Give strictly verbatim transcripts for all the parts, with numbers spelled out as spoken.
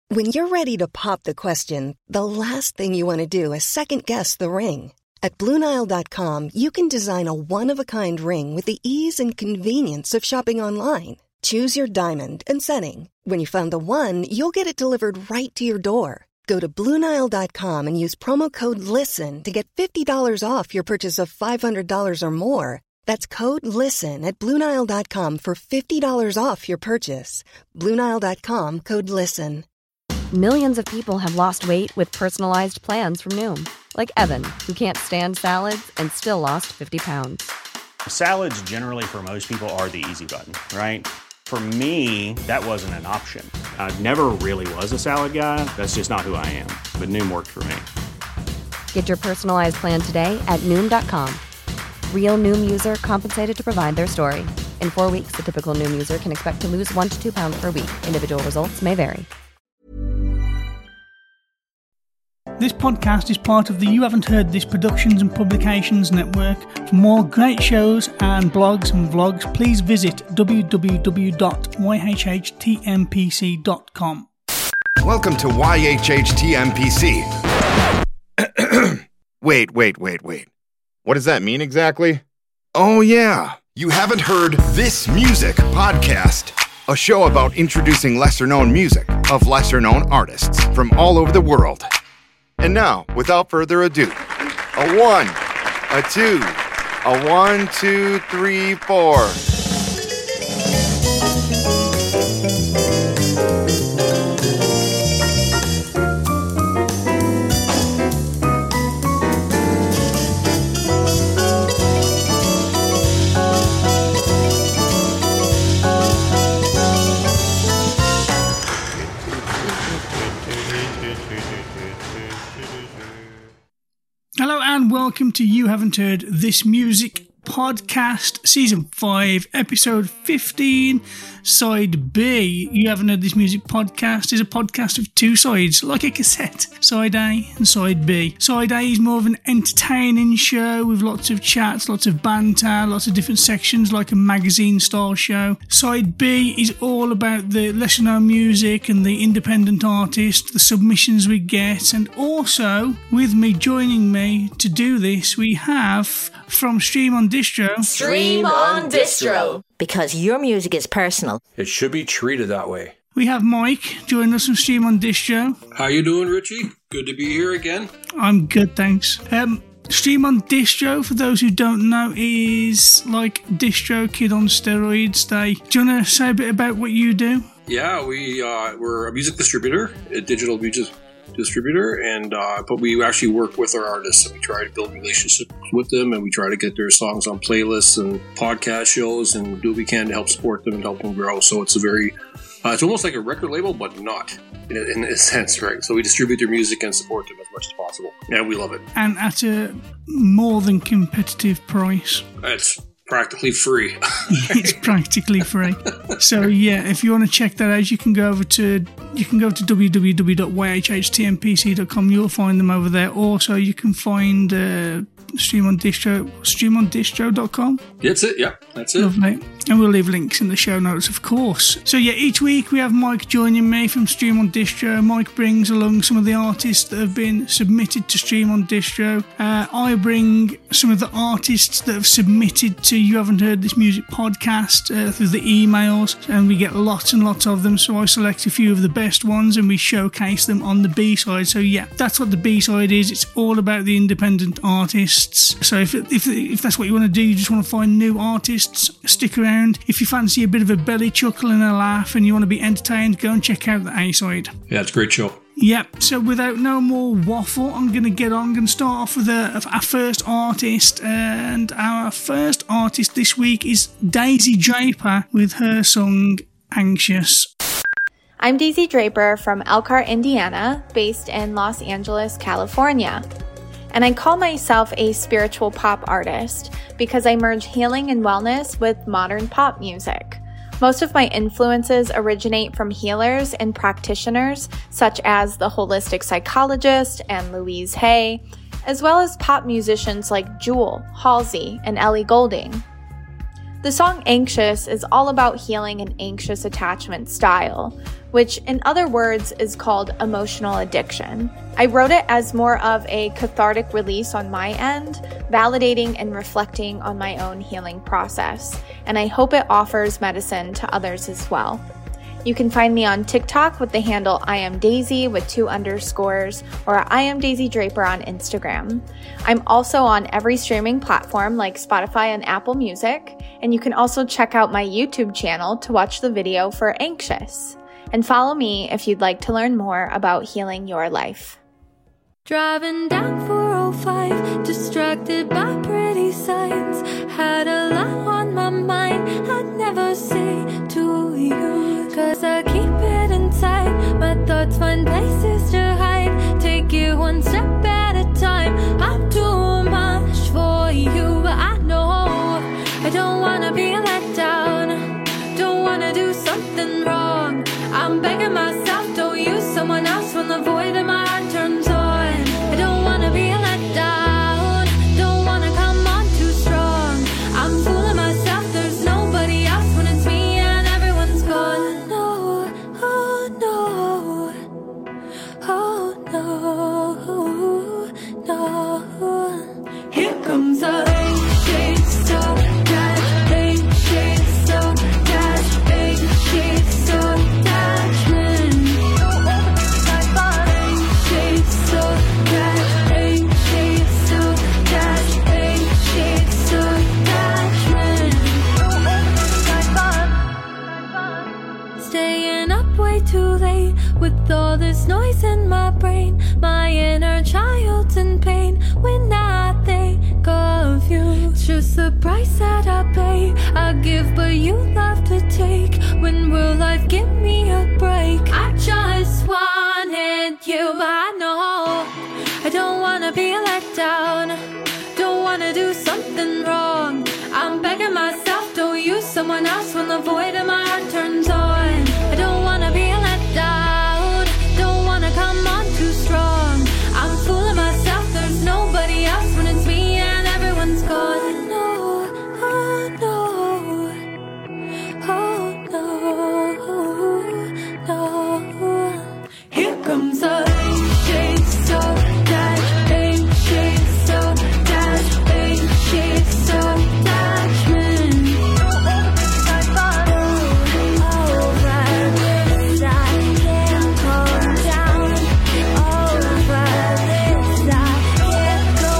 When you're ready to pop the question, the last thing you want to do is second-guess the ring. At Blue Nile dot com, you can design a one-of-a-kind ring with the ease and convenience of shopping online. Choose your diamond and setting. When you find the one, you'll get it delivered right to your door. Go to Blue Nile dot com and use promo code LISTEN to get fifty dollars off your purchase of five hundred dollars or more. That's code LISTEN at Blue Nile dot com for fifty dollars off your purchase. Blue Nile dot com, code LISTEN. Millions of people have lost weight with personalized plans from Noom. Like Evan, who can't stand salads and still lost fifty pounds. Salads generally for most people are the easy button, right? For me, that wasn't an option. I never really was a salad guy. That's just not who I am. But Noom worked for me. Get your personalized plan today at Noom dot com. Real Noom user compensated to provide their story. In four weeks, the typical Noom user can expect to lose one to two pounds per week. Individual results may vary. This podcast is part of the You Haven't Heard This Productions and Publications Network. For more great shows and blogs and vlogs, please visit w w w dot y h h t m p c dot com. Welcome to Y H H T M P C. Wait, wait, wait, wait. What does that mean exactly? Oh, yeah. You Haven't Heard This Music podcast. A show about introducing lesser-known music of lesser-known artists from all over the world. And now, without further ado, a one, a two, a one, two, three, four. Hello and welcome to You Haven't Heard This Music podcast, season five, episode fifteen, side B. You Haven't Heard This Music podcast is a podcast of two sides, like a cassette. Side A and side B. Side A is more of an entertaining show with lots of chats, lots of banter, lots of different sections, like a magazine style show. Side B is all about the lesser known music and the independent artists, the submissions we get, and also with me joining me to do this we have from Stream on Distro. Stream on Distro. Because your music is personal. It should be treated that way. We have Mike joining us from Stream on Distro. How you doing, Richie? Good to be here again. I'm good, thanks. Um, Stream on Distro, for those who don't know, is like DistroKid on steroids. They, do you want to say a bit about what you do? Yeah, we, uh, we're a music distributor, a digital music distributor, and uh, but we actually work with our artists, and we try to build relationships with them, and we try to get their songs on playlists and podcast shows, and do what we can to help support them and help them grow. So it's a very, uh, it's almost like a record label, but not in a, in a sense, right? So we distribute their music and support them as much as possible, and we love it. And at a more than competitive price. It's practically free. It's practically free. So yeah, if you want to check that out, you can go over to you can go to w w w dot y h h t m p c dot com. You'll find them over there. Also, you can find uh, Stream on Distro, stream on distro dot com. That's it. Yeah, that's it. Lovely. And we'll leave links in the show notes, of course. So yeah, each week we have Mike joining me from Stream on Distro. Mike brings along some of the artists that have been submitted to Stream on Distro. Uh, I bring some of the artists that have submitted to You Haven't Heard This Music podcast uh, through the emails, and we get lots and lots of them. So I select a few of the best ones and we showcase them on the B-side. So yeah, that's what the B-side is. It's all about the independent artists. So if, if, if that's what you want to do, you just want to find new artists, stick around. If you fancy a bit of a belly chuckle and a laugh and you want to be entertained, go and check out the A-side. Yeah, it's a great show. Yep, so without no more waffle, I'm going to get on. I'm going to start off with a, our first artist. And our first artist this week is Daisy Draper with her song Anxious. I'm Daisy Draper from Elkhart, Indiana, based in Los Angeles, California. And I call myself a spiritual pop artist because I merge healing and wellness with modern pop music. Most of my influences originate from healers and practitioners such as the holistic psychologist and Louise Hay, as well as pop musicians like Jewel, Halsey, and Ellie Goulding. The song Anxious is all about healing an anxious attachment style, which in other words is called emotional addiction. I wrote it as more of a cathartic release on my end, validating and reflecting on my own healing process, and I hope it offers medicine to others as well. You can find me on TikTok with the handle I am Daisy with two underscores, or I am Daisy Draper on Instagram. I'm also on every streaming platform like Spotify and Apple Music, and you can also check out my YouTube channel to watch the video for Anxious. And follow me if you'd like to learn more about healing your life. Driving down four oh five, distracted by pretty sights. Had a lot on my mind I'd never say to you, cause I keep it inside. My thoughts find places to hide. Take it one step at a time. I'm too much for you, but I know I don't wanna be let down. Don't wanna do something wrong. I'm begging myself, don't use someone else when the void in my heart turns on. I don't wanna be let down. Don't wanna come on too strong. I'm fooling myself, there's nobody else when it's me and everyone's gone. No, oh no, oh no, no. Here comes a shade so dash, eight shades so dash, eight shades so dashing. Eight shades so dash, eight shades so dash, eight shades so dashing. Staying up way too late with all this noise in my brain. My inner child's in pain when I think of you. It's just the price that I pay. I give but you love to take. When will life give me a break? I just wanted you, but I know I don't wanna be let down. Don't wanna do something wrong. I'm begging myself, don't use someone else when the void in my heart turns on. I don't wanna be let down. Don't wanna come on too strong. I'm fooling myself, there's nobody else when it's me and everyone's gone. No, oh no, oh no, no. Here comes a shade so dash, eight shades so dash, eight shades so dashing. Over this I can't calm down. Over this I can't go.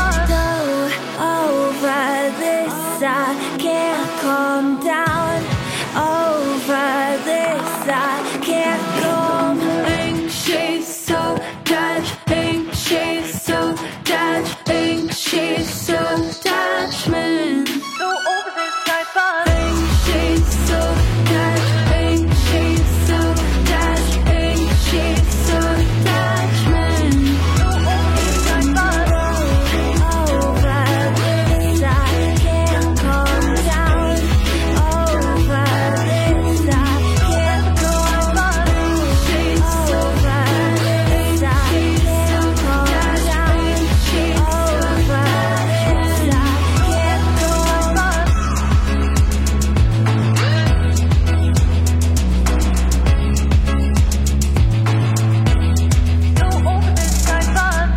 Over this I can't calm down. Over this I can't calm. Eight shades so dash, eight shades so dash, eight shades so dashman. So over this I find. Eight shades so dash, eight shades so dash, eight shades so dashman. So over this I find. Over this I can't calm down. Over this I can't go. Shades so dash, eight shades so dash, eight shades so dash. I can't go. So over this I find.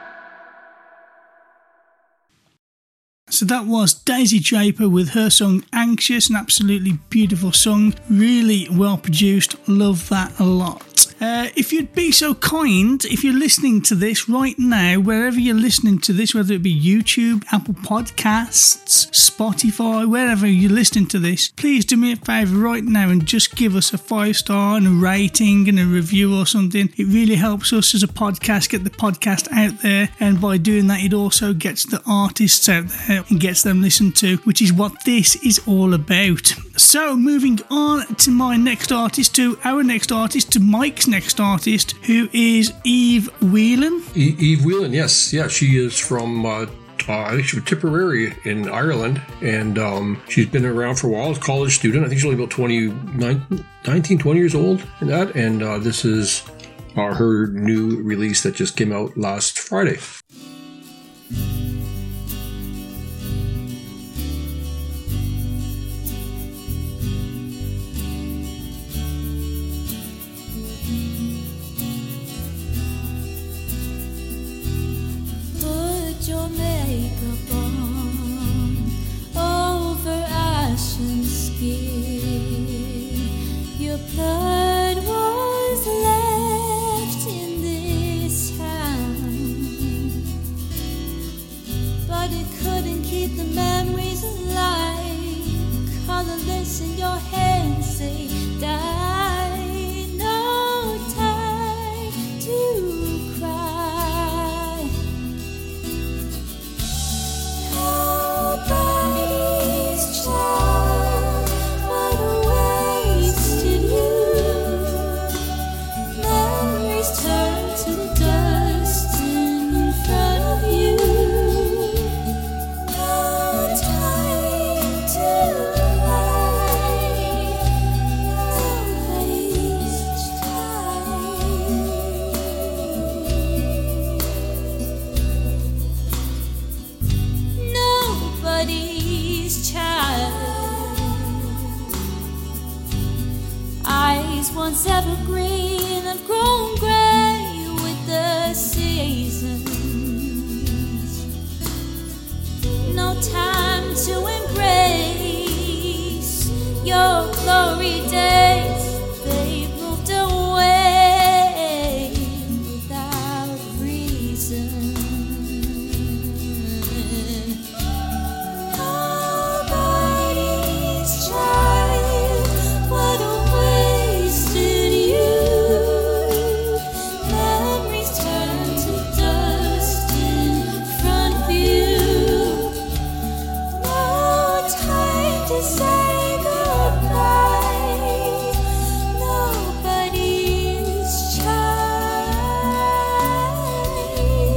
So that was Daisy Draper with her song Anxious, an absolutely beautiful song, really well produced, love that a lot. Uh, if you'd be so kind, if you're listening to this right now, wherever you're listening to this, whether it be YouTube, Apple Podcasts, Spotify, wherever you're listening to this, please do me a favour right now and just give us a five star and a rating and a review or something. It really helps us as a podcast get the podcast out there, and by doing that it also gets the artists out there and gets them listened to, which is what this is all about. So moving on to my next artist, to our next artist, to Mike's next artist, who is Eve Whelan. E- Eve Whelan, yes, yeah, she is from uh, uh, I think she's from Tipperary in Ireland, and um, she's been around for a while as a college student. I think she's only about twenty, nineteen, twenty years old in that, and uh, this is uh, her new release that just came out last Friday. upon over ashen skin. Your blood was left in this town, but it couldn't keep the memories alive. Colorless in your hands, they died. No time to cry. Nobody's child, what a wasted youth. Memories turn to dust in front of you. No time to lie. Nobody's Nobody's child. Eyes once evergreen have grown gray with the seasons. No time to embrace your glory days. They moved away without reason. Nobody's child, what a wasted youth. Memories turn to dust in front of you. No time to say goodbye. Nobody's child.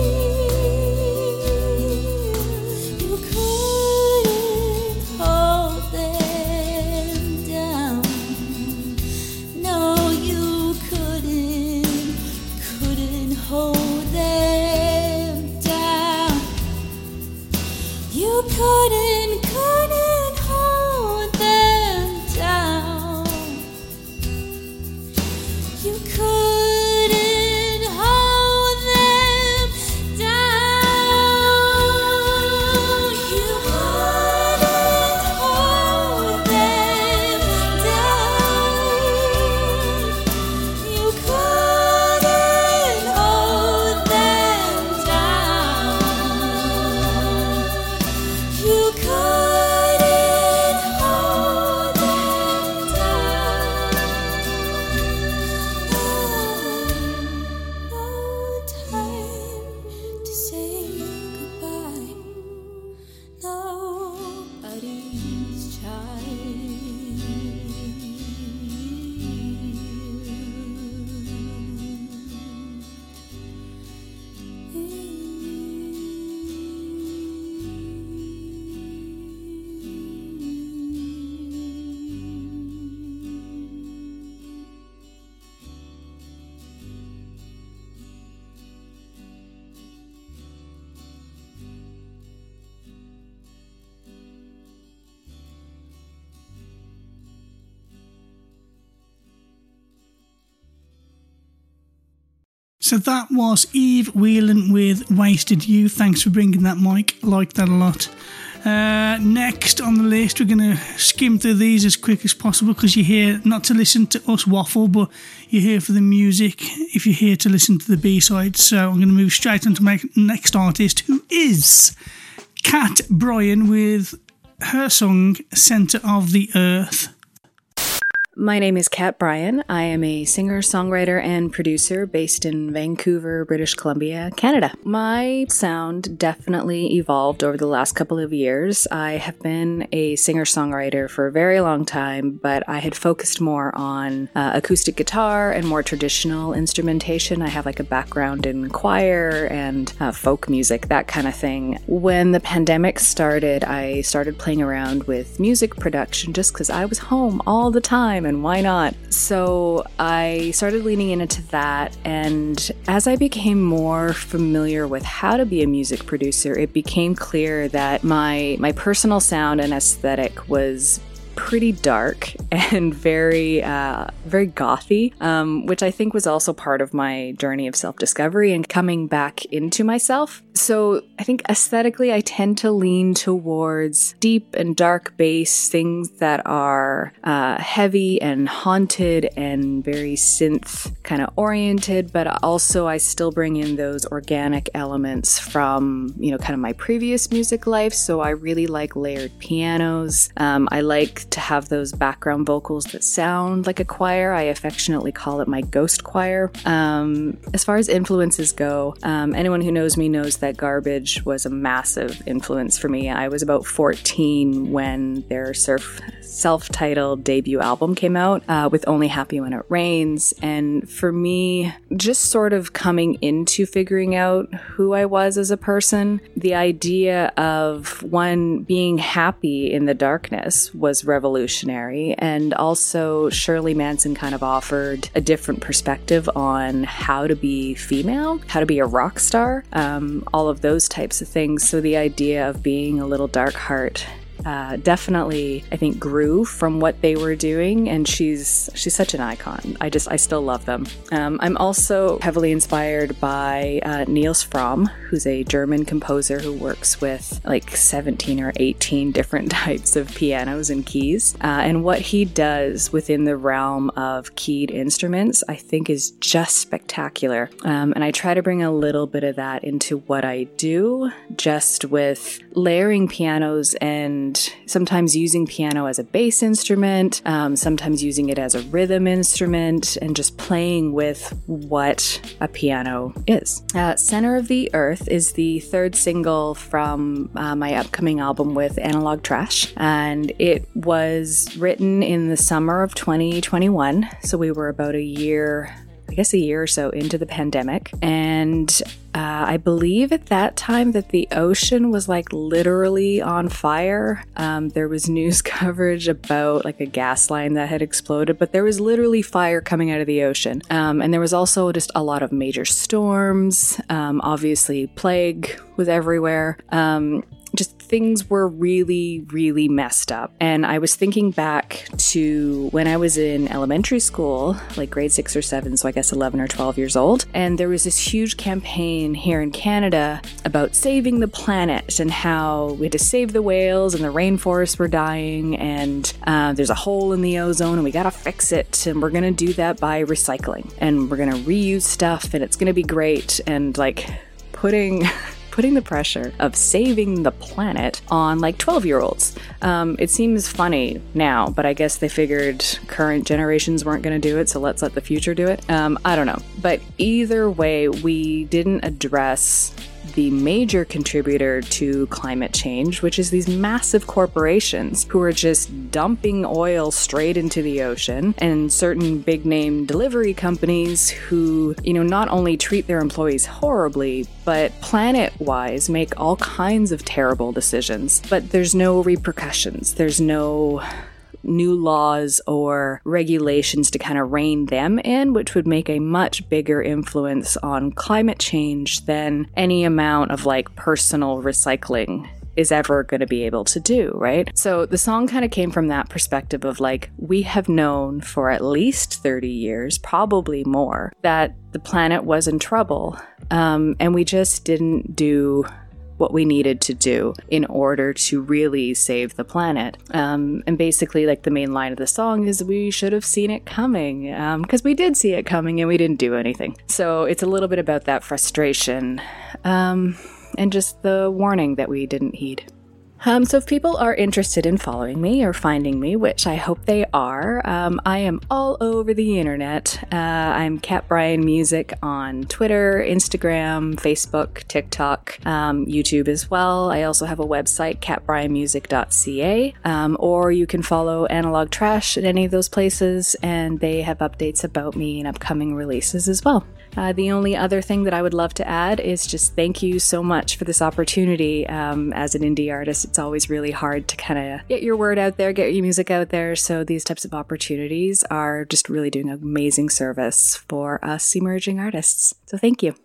You couldn't hold them down. No, you couldn't, couldn't hold them down. You couldn't, couldn't hold them down. You couldn't hold them down. You couldn't hold them down. You couldn't hold them down. You couldn't hold them down. No time to say goodbye. Nobody's So that was Eve Whelan with Wasted Youth. Thanks for bringing that, Mike. Like that a lot. Uh, next on the list, we're going to skim through these as quick as possible because you're here not to listen to us waffle, but you're here for the music if you're here to listen to the B-sides. So I'm going to move straight on to my next artist, who is Kat Bryan with her song Centre of the Earth. My name is Kat Bryan. I am a singer, songwriter, and producer based in Vancouver, British Columbia, Canada. My sound definitely evolved over the last couple of years. I have been a singer-songwriter for a very long time, but I had focused more on uh, acoustic guitar and more traditional instrumentation. I have like a background in choir and uh, folk music, that kind of thing. When the pandemic started, I started playing around with music production just because I was home all the time. And why not? So I started leaning into that, and as I became more familiar with how to be a music producer, it became clear that my my personal sound and aesthetic was pretty dark and very, uh, very gothy, um, which I think was also part of my journey of self-discovery and coming back into myself. So I think aesthetically, I tend to lean towards deep and dark bass, things that are uh, heavy and haunted and very synth kind of oriented, but also I still bring in those organic elements from, you know, kind of my previous music life. So I really like layered pianos. Um, I like to have those background vocals that sound like a choir. I affectionately call it my ghost choir. Um, as far as influences go, um, anyone who knows me knows that Garbage was a massive influence for me. I was about fourteen when their surf self-titled debut album came out uh, with Only Happy When It Rains. And for me, just sort of coming into figuring out who I was as a person, the idea of one being happy in the darkness was revolutionary. And also Shirley Manson kind of offered a different perspective on how to be female, how to be a rock star, um, all of those types of things. So the idea of being a little dark heart Uh, definitely, I think, grew from what they were doing, and she's she's such an icon. I just I still love them. Um, I'm also heavily inspired by uh, Niels Fromm, who's a German composer who works with like seventeen or eighteen different types of pianos and keys. Uh, and what he does within the realm of keyed instruments, I think, is just spectacular. Um, and I try to bring a little bit of that into what I do, just with layering pianos and sometimes using piano as a bass instrument, um, sometimes using it as a rhythm instrument, and just playing with what a piano is. Uh, Center of the Earth is the third single from uh, my upcoming album with Analog Trash, and it was written in the summer of twenty twenty-one, so we were about a year I guess a year or so into the pandemic. And uh, I believe at that time that the ocean was like literally on fire. Um, there was news coverage about like a gas line that had exploded, but there was literally fire coming out of the ocean. Um, and there was also just a lot of major storms. Um, obviously, plague was everywhere. Um, Just things were really, really messed up. And I was thinking back to when I was in elementary school, like grade six or seven, so I guess eleven or twelve years old. And there was this huge campaign here in Canada about saving the planet and how we had to save the whales and the rainforests were dying. And uh, there's a hole in the ozone and we got to fix it. And we're going to do that by recycling. And we're going to reuse stuff and it's going to be great. And like putting... putting the pressure of saving the planet on like twelve year olds. Um, it seems funny now, but I guess they figured current generations weren't going to do it, so let's let the future do it. Um, I don't know. But either way, we didn't address the major contributor to climate change, which is these massive corporations who are just dumping oil straight into the ocean, and certain big name delivery companies who, you know, not only treat their employees horribly, but planet-wise make all kinds of terrible decisions. But there's no repercussions. There's no new laws or regulations to kind of rein them in, which would make a much bigger influence on climate change than any amount of like personal recycling is ever going to be able to do, right? So the song kind of came from that perspective of like, we have known for at least thirty years, probably more, that the planet was in trouble. Um, and we just didn't do what we needed to do in order to really save the planet. Um, and basically, like, the main line of the song is we should have seen it coming, because um, we did see it coming and we didn't do anything. So it's a little bit about that frustration um, and just the warning that we didn't heed. Um, so if people are interested in following me or finding me, which I hope they are, um, I am all over the internet. Uh, I'm Cat Brian Music on Twitter, Instagram, Facebook, TikTok, um, YouTube as well. I also have a website, cat brian music dot c a, um, or you can follow Analog Trash at any of those places, and they have updates about me and upcoming releases as well. Uh, the only other thing that I would love to add is just thank you so much for this opportunity. Um, as an indie artist, it's always really hard to kind of get your word out there, get your music out there. So these types of opportunities are just really doing an amazing service for us emerging artists. So thank you.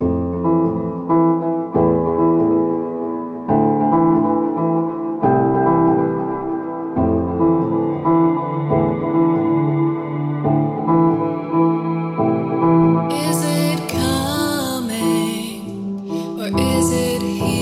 Is it coming or is it here?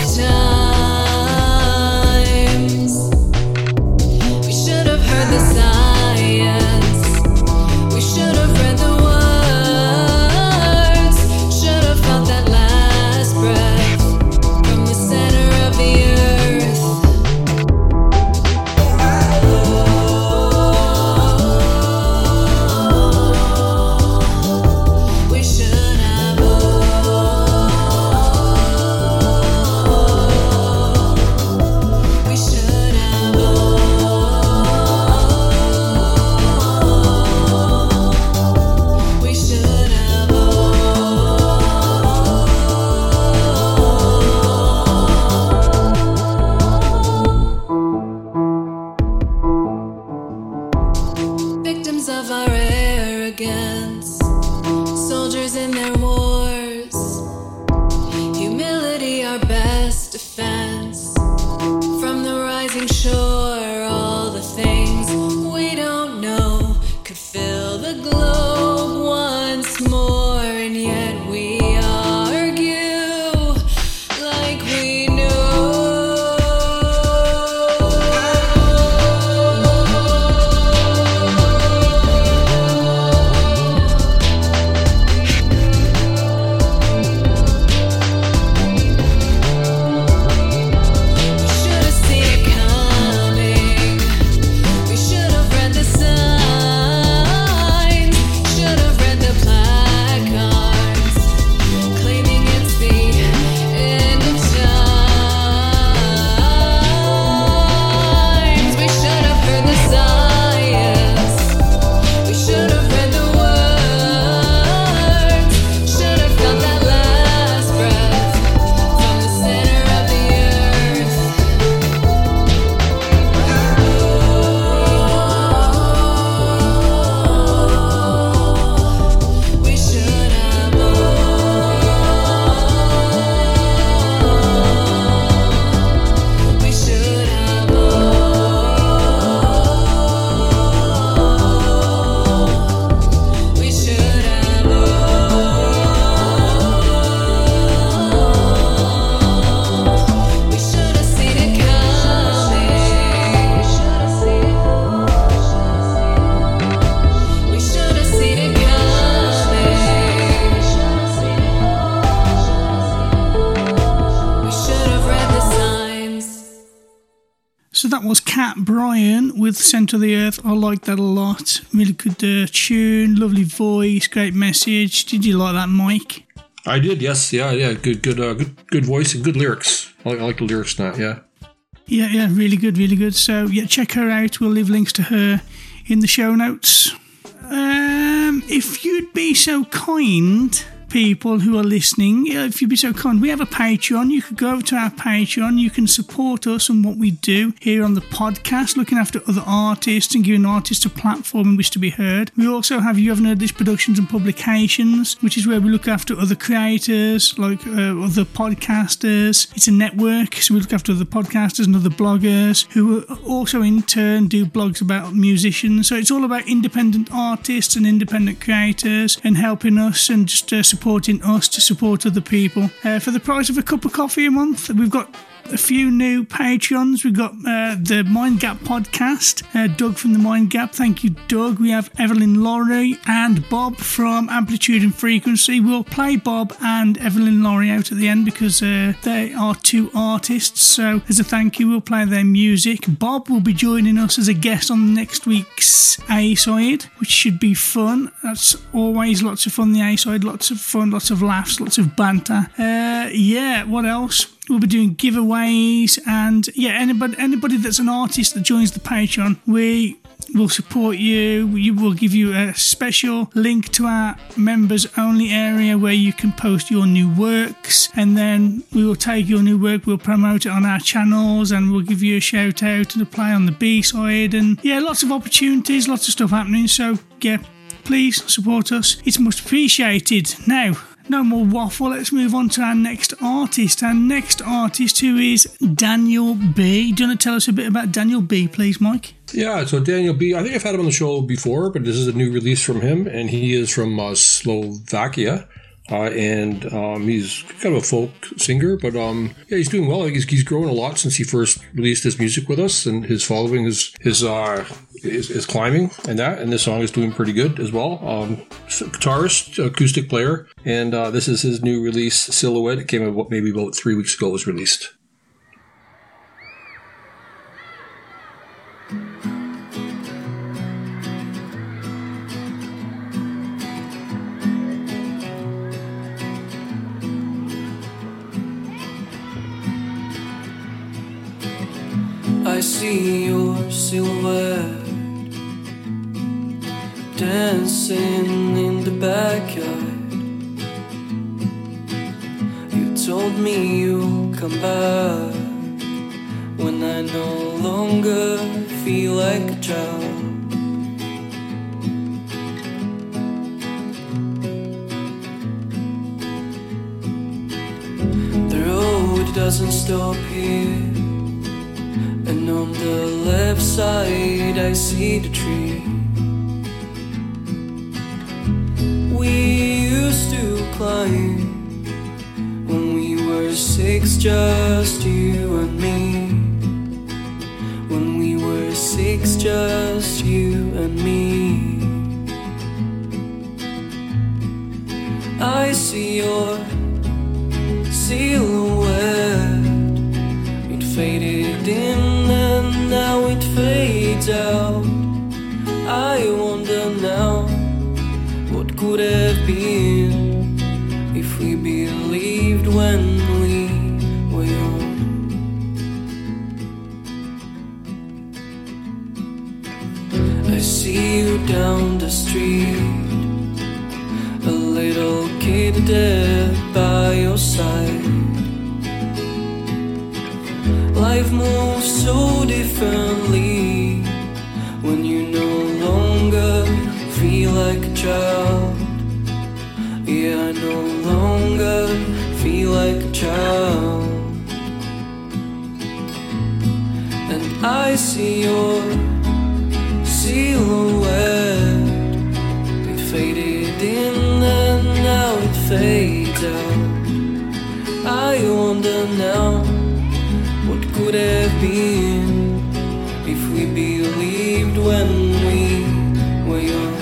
So that was Cat Bryan with Centre of the Earth. I like that a lot. Really good uh, tune, lovely voice, great message. Did you like that, Mike? I did, yes, yeah, yeah. Good, good, uh, good, good voice and good lyrics. I like, I like the lyrics in that, yeah. Yeah, yeah, really good, really good. So yeah, check her out. We'll leave links to her in the show notes. Um, if you'd be so kind, people who are listening, if you'd be so kind, we have a Patreon. You could go over to our Patreon. You can support us and what we do here on the podcast, looking after other artists and giving artists a platform in which to be heard. We also have You Haven't Heard This Productions and Publications, which is where we look after other creators, like uh, other podcasters. It's a network, so we look after other podcasters and other bloggers who also in turn do blogs about musicians. So it's all about independent artists and independent creators and helping us and just uh, supporting us to support other people. Uh, for the price of a cup of coffee a month, we've got a few new Patreons. We've got uh, the Mind Gap podcast, uh, Doug from the Mind Gap. Thank you, Doug. We have Evelyn Laurie and Bob from Amplitude and Frequency. We'll play Bob and Evelyn Laurie out at the end because uh, they are two artists. So as a thank you, we'll play their music. Bob will be joining us as a guest on next week's A-side, which should be fun. That's always lots of fun, the A-side. Lots of fun, lots of laughs, lots of banter. Uh, yeah, what else? We'll be doing giveaways, and yeah, anybody anybody that's an artist that joins the Patreon, we will support you. We will give you a special link to our members only area where you can post your new works, and then we will take your new work, we'll promote it on our channels, and we'll give you a shout out and a play on the B-side, and yeah, lots of opportunities, lots of stuff happening. So yeah, please support us. It's much appreciated. Now, no more waffle, let's move on to our next artist. Our next artist, who is Daniel B. Do you want to tell us a bit about Daniel B, please, Mike? Yeah, so Daniel B, I think I've had him on the show before, but this is a new release from him, and he is from uh, Slovakia. Uh, and um, he's kind of a folk singer, but um, yeah, he's doing well. He's, he's grown a lot since he first released his music with us, and his following is his uh, is, is climbing, and that. And this song is doing pretty good as well. Um, guitarist, acoustic player, and uh, this is his new release, Silhouette. It came out maybe about three weeks ago. It was released. I see your silhouette dancing in the backyard. You told me you'll come back when I no longer feel like a child. The road doesn't stop here, and on the left side I see the tree we used to climb when we were six, just you and me. When we were six, just you and me. I see your silhouette. It faded in and now it fades out. I wonder now what could have been if we believed when we were young. I see you down the street, a little kid there by your side. Life moves so differently when you no longer feel like a child. Yeah, I no longer feel like a child. And I see your silhouette. It faded in and now it fades out. I wonder now what could have been if we believed when we were young.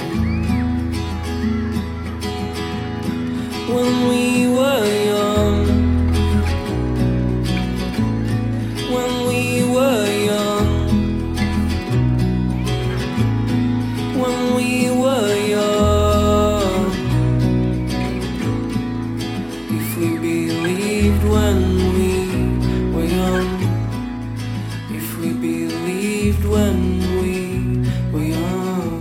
When we were young. When we were young. When we were young. If we believed when we were young. If we believed when we were young.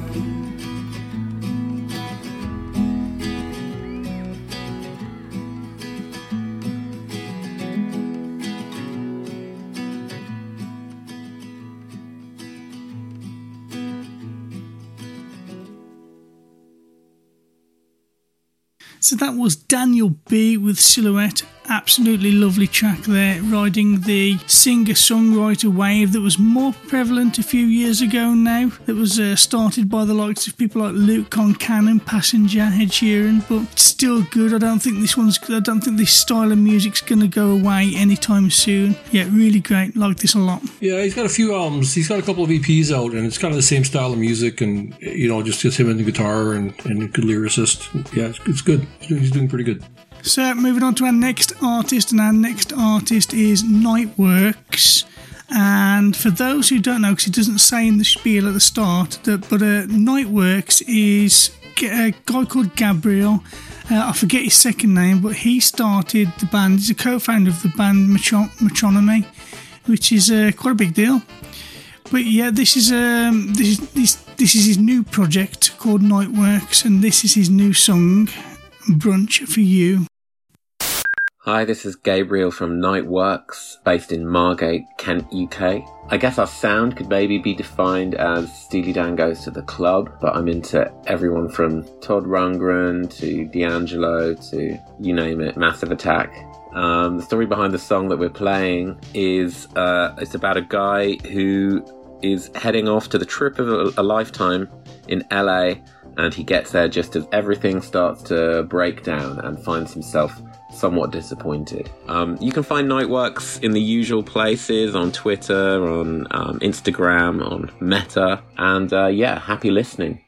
So that was Daniel B with Silhouette. Absolutely lovely track there, riding the singer-songwriter wave that was more prevalent a few years ago now, that was uh, started by the likes of people like Luke Concannon, Passenger, Ed Sheeran, but still good. I don't think this one's I don't think this style of music's going to go away anytime soon. Yeah, really great, like this a lot. Yeah, he's got a few albums, he's got a couple of E Ps out, and it's kind of the same style of music, and you know, just, just him and the guitar and, and a good lyricist. Yeah, it's, it's good. He's doing, he's doing pretty good. So moving on to our next artist, and our next artist is Nightworks. And for those who don't know, because it doesn't say in the spiel at the start, that, but uh, Nightworks is a guy called Gabriel. Uh, I forget his second name, but he started the band. He's a co-founder of the band Metron- Metronomy, which is uh, quite a big deal. But yeah, this is um, this is this, this is his new project called Nightworks, and this is his new song, Brunch for You. Hi, this is Gabriel from Nightworks, based in Margate, Kent, U K. I guess our sound could maybe be defined as Steely Dan Goes to the Club, but I'm into everyone from Todd Rundgren to D'Angelo to, you name it, Massive Attack. Um, the story behind the song that we're playing is uh, it's about a guy who is heading off to the trip of a, a lifetime in L A and he gets there just as everything starts to break down and finds himself somewhat disappointed. Um, you can find Nightworks in the usual places, on Twitter, on um, Instagram, on Meta, and uh, yeah, happy listening.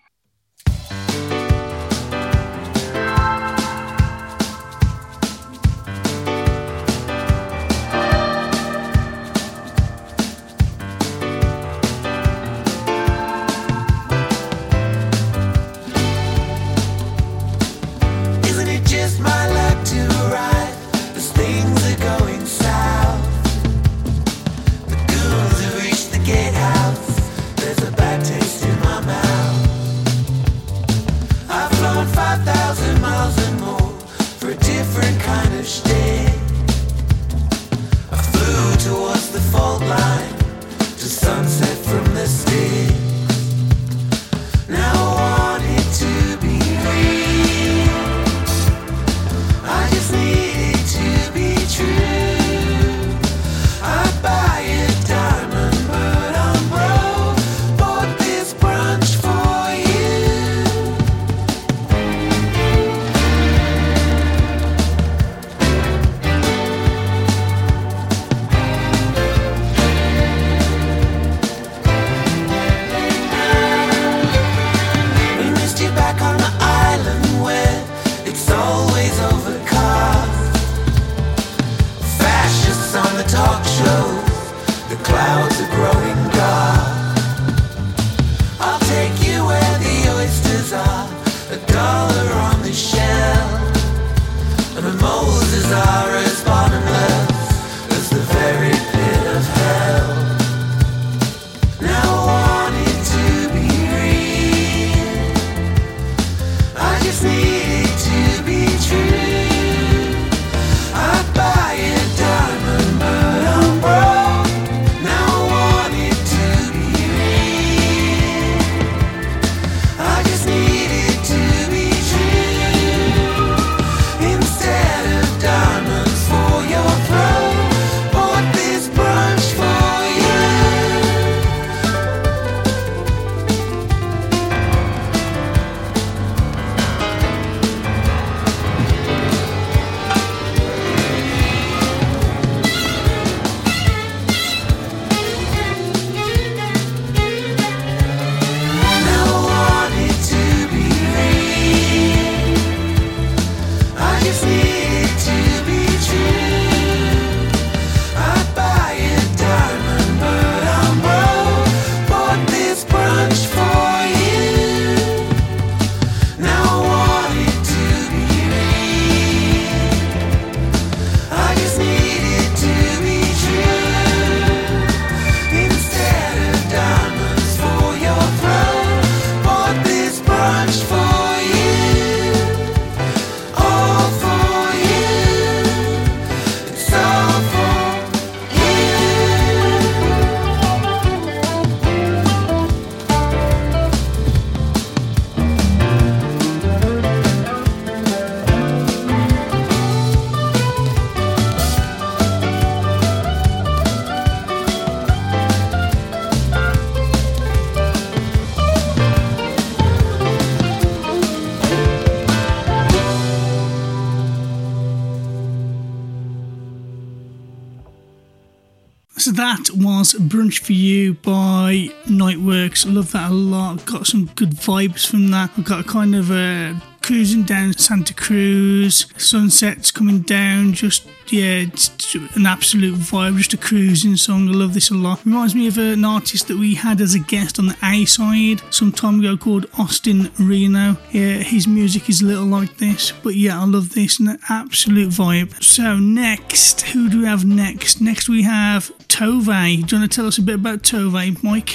So that was Brunch for You by Nightworks. I love that a lot. Got some good vibes from that. I've got a kind of a cruising down Santa Cruz, sunset's coming down, just yeah, it's an absolute vibe, just a cruising song. I love this a lot. Reminds me of an artist that we had as a guest on the A side some time ago called Austin Reno. Yeah, his music is a little like this, but yeah, I love this, an absolute vibe. So next, who do we have next? Next we have Tove. Do you want to tell us a bit about Tove, Mike?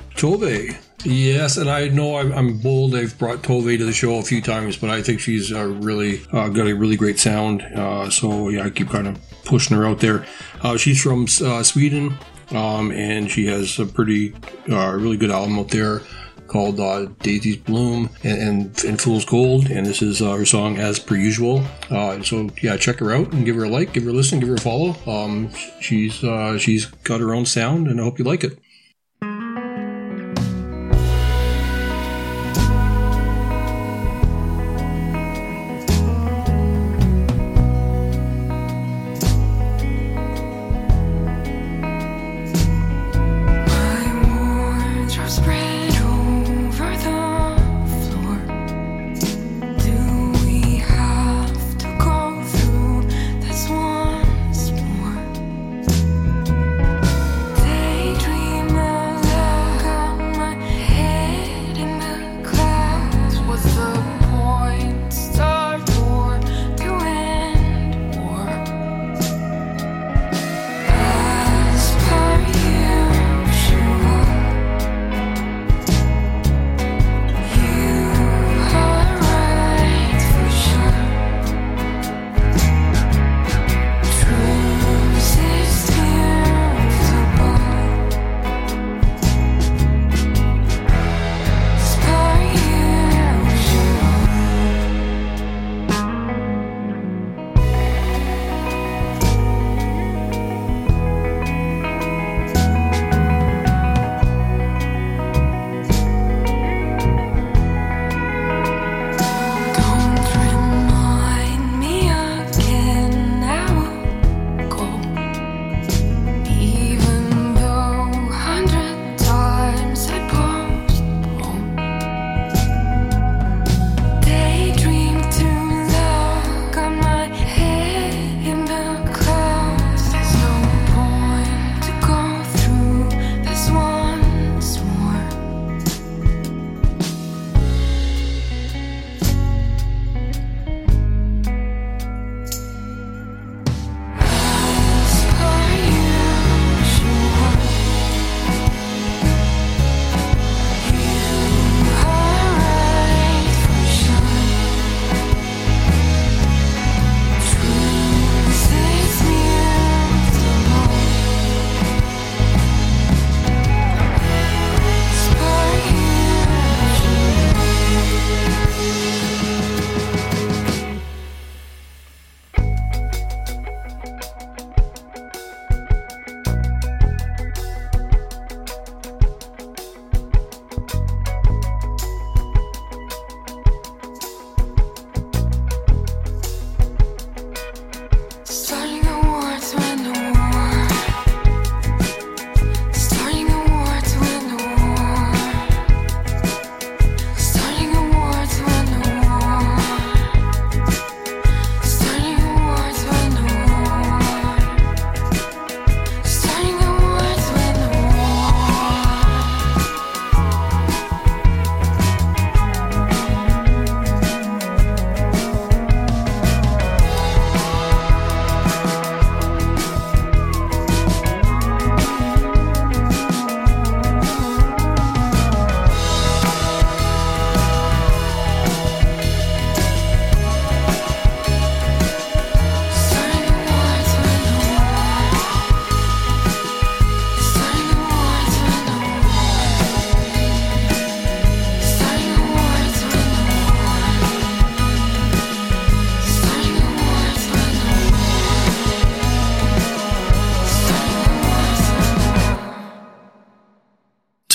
Tove. Yes, and I know I'm, I'm bold. I've brought Tove to the show a few times, but I think she's uh, really uh, got a really great sound. Uh, so yeah, I keep kind of pushing her out there. Uh, she's from uh, Sweden, um, and she has a pretty, uh, really good album out there called uh, Daisy's Bloom and, and, and Fool's Gold, and this is uh, her song As Per Usual. Uh, so yeah, check her out and give her a like, give her a listen, give her a follow. Um, she's uh, she's got her own sound, and I hope you like it.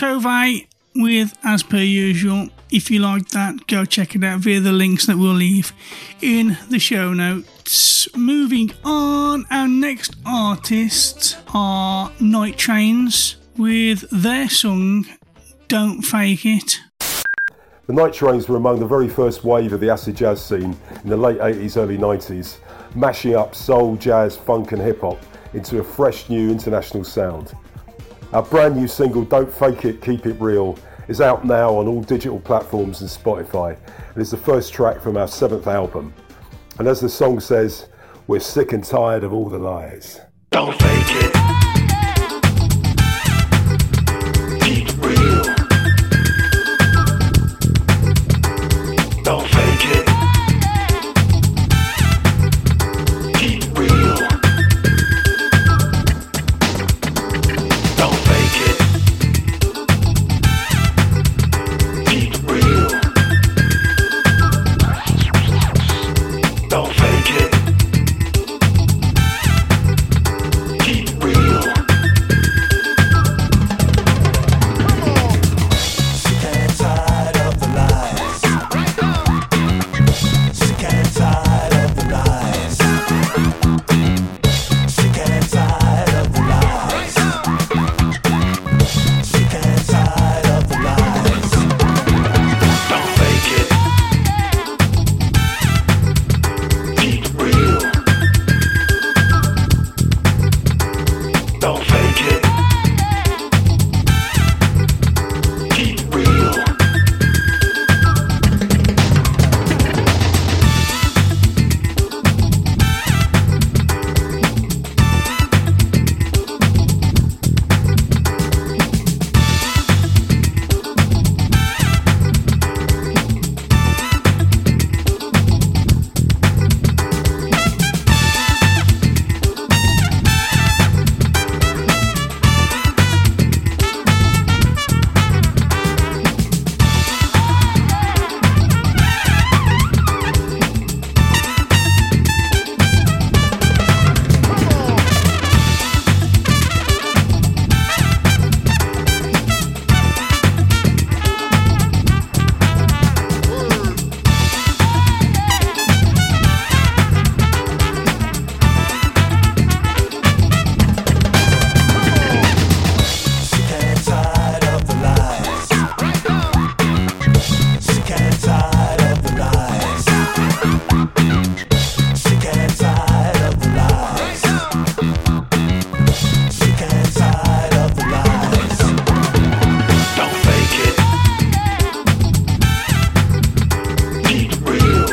Tove with As Per Usual. If you like that, go check it out via the links that we'll leave in the show notes. Moving on, our next artists are Night Trains with their song Don't Fake It. The Night Trains were among the very first wave of the acid jazz scene in the late eighties, early nineties, mashing up soul, jazz, funk and hip hop into a fresh new international sound. Our brand new single Don't Fake It, Keep It Real is out now on all digital platforms and Spotify, and is the first track from our seventh album. And as the song says, we're sick and tired of all the lies. Don't fake it. Keep it real. Don't fake it. Keep it real. Don't fake it. Keep it real. Don't fake it. Keep it real. Sick and tired of the lies. Sick and tired of the lies. Sick and tired of the lies. Sick and tired of the lies. Don't fake it. Keep it real. Don't fake it. Keep it real. Sick and tired of the lies. Sick and tired of the lies. Sick and tired of the lies. Sick and tired of the lies. Don't fake it. Keep it real.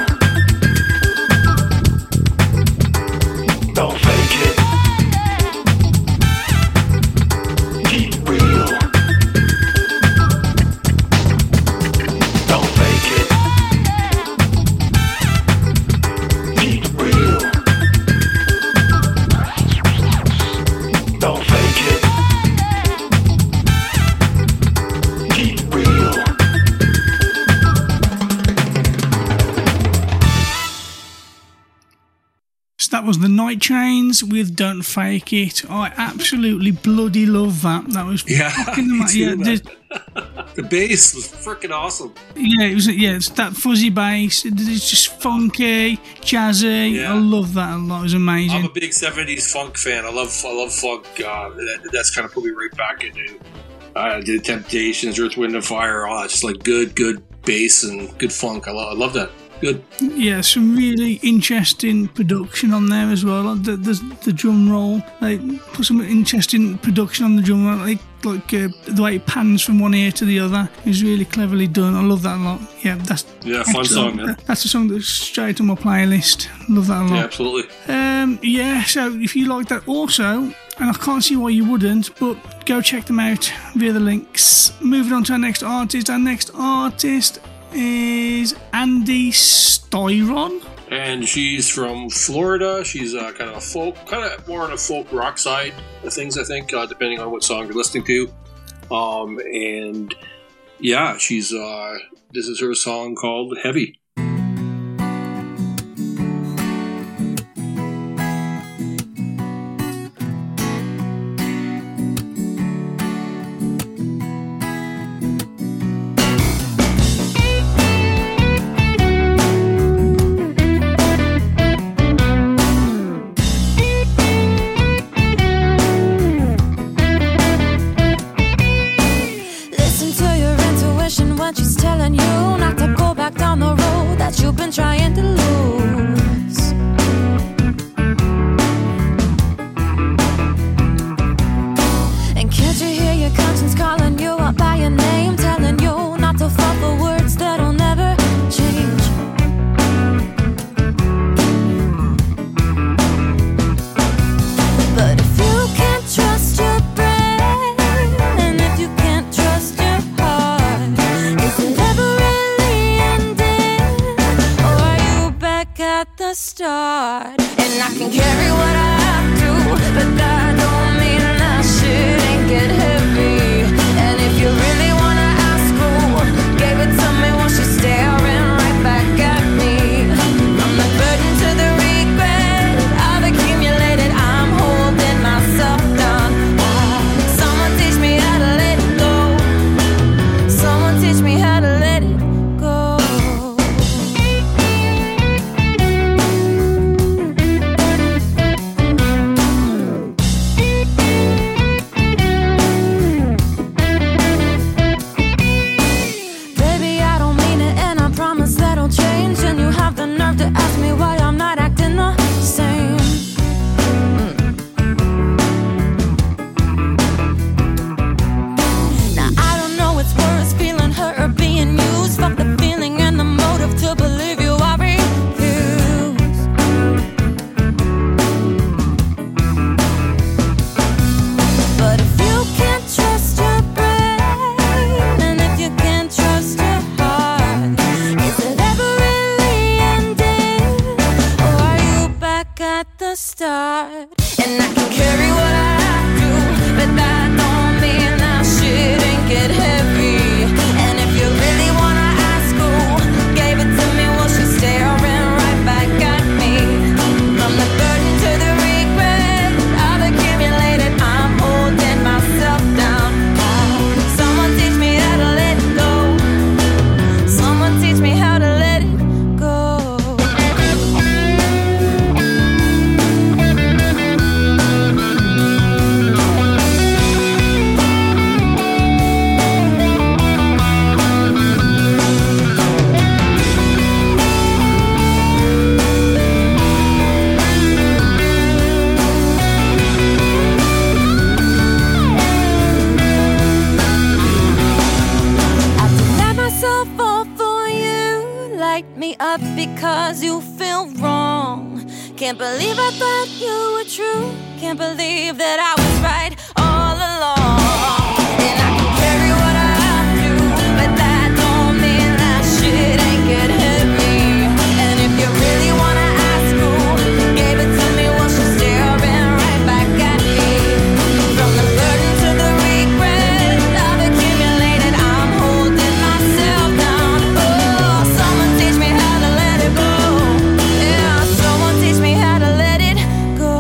Don't fake it. Keep it real. Don't fake it. Keep it real. Don't fake it. Keep it real. So that was the Night Trains with Don't Fake It. I absolutely bloody love that. That was Yeah, fucking me ama- too, yeah, man. the- The bass was freaking awesome. yeah, it was yeah, it's that fuzzy bass. It- It's just funky, jazzy. Yeah. I love that a lot. It was amazing. I'm a big seventies funk fan. I love I love funk. Uh, that, that's kind of put me right back into uh, the Temptations, Earth, Wind and Fire, all that. Just like good, good bass and good funk. I love, I love that. Good. Yeah, some really interesting production on there as well. Like the, the the drum roll, like put some interesting production on the drum roll. Like like uh, the way it pans from one ear to the other is really cleverly done. I love that a lot. Yeah, that's Yeah, fun song, man. that- That's a song that's straight on my playlist. Love that a lot. Yeah, absolutely. Um, yeah, so if you like that also, and I can't see why you wouldn't, but go check them out via the links. Moving on to our next artist. Our next artist is Andy Styron. And she's from Florida. She's uh, kind of a folk, kind of more on a folk rock side of things, I think, uh, depending on what song you're listening to. Um, and yeah, she's uh, this is her song called Heavy. Imagination's calling you out by your name, telling you not to fall for words that'll never change. But if you can't trust your brain, and if you can't trust your heart, is it ever really ending, or are you back at the start? And I can carry what I have to, but that don't mean that shit ain't get heavy. And if you really wanna ask who gave it to me, well, she's staring right back at me. From the burden to the regret I've accumulated, I'm holding myself down. Someone teach me how to let it go. Someone teach me how to let it go. Baby, I don't mean it, and I promise that'll change. And you have the nerve to ask me why I'm not acting the same. Now I don't know what's worse, feeling hurt or being used. Fuck the feeling and the motive to believe you, I refuse. But if you can't trust your brain, and if you can't trust your heart, is it ever really ending, or are you back at the start? And I can carry what I have to, but that don't mean that shit ain't get heavy. And if you really wanna ask who gave it to me, well, she's staring right back at me. From the burden to the regret I've accumulated, I'm holding myself down. Someone teach me how to let it go. Someone teach me how to let it go. I deny myself all for you. Light me up because you feel wrong. Can't believe I thought you were true. Can't believe that I was right all along. And I can carry what I have to, but that don't mean that shit ain't get heavy. And if you really wanna ask who gave it to me, well, she's staring right back at me. From the burden to the regret I've accumulated, I'm holding myself down. Oh, someone teach me how to let it go. Yeah, someone teach me how to let it go.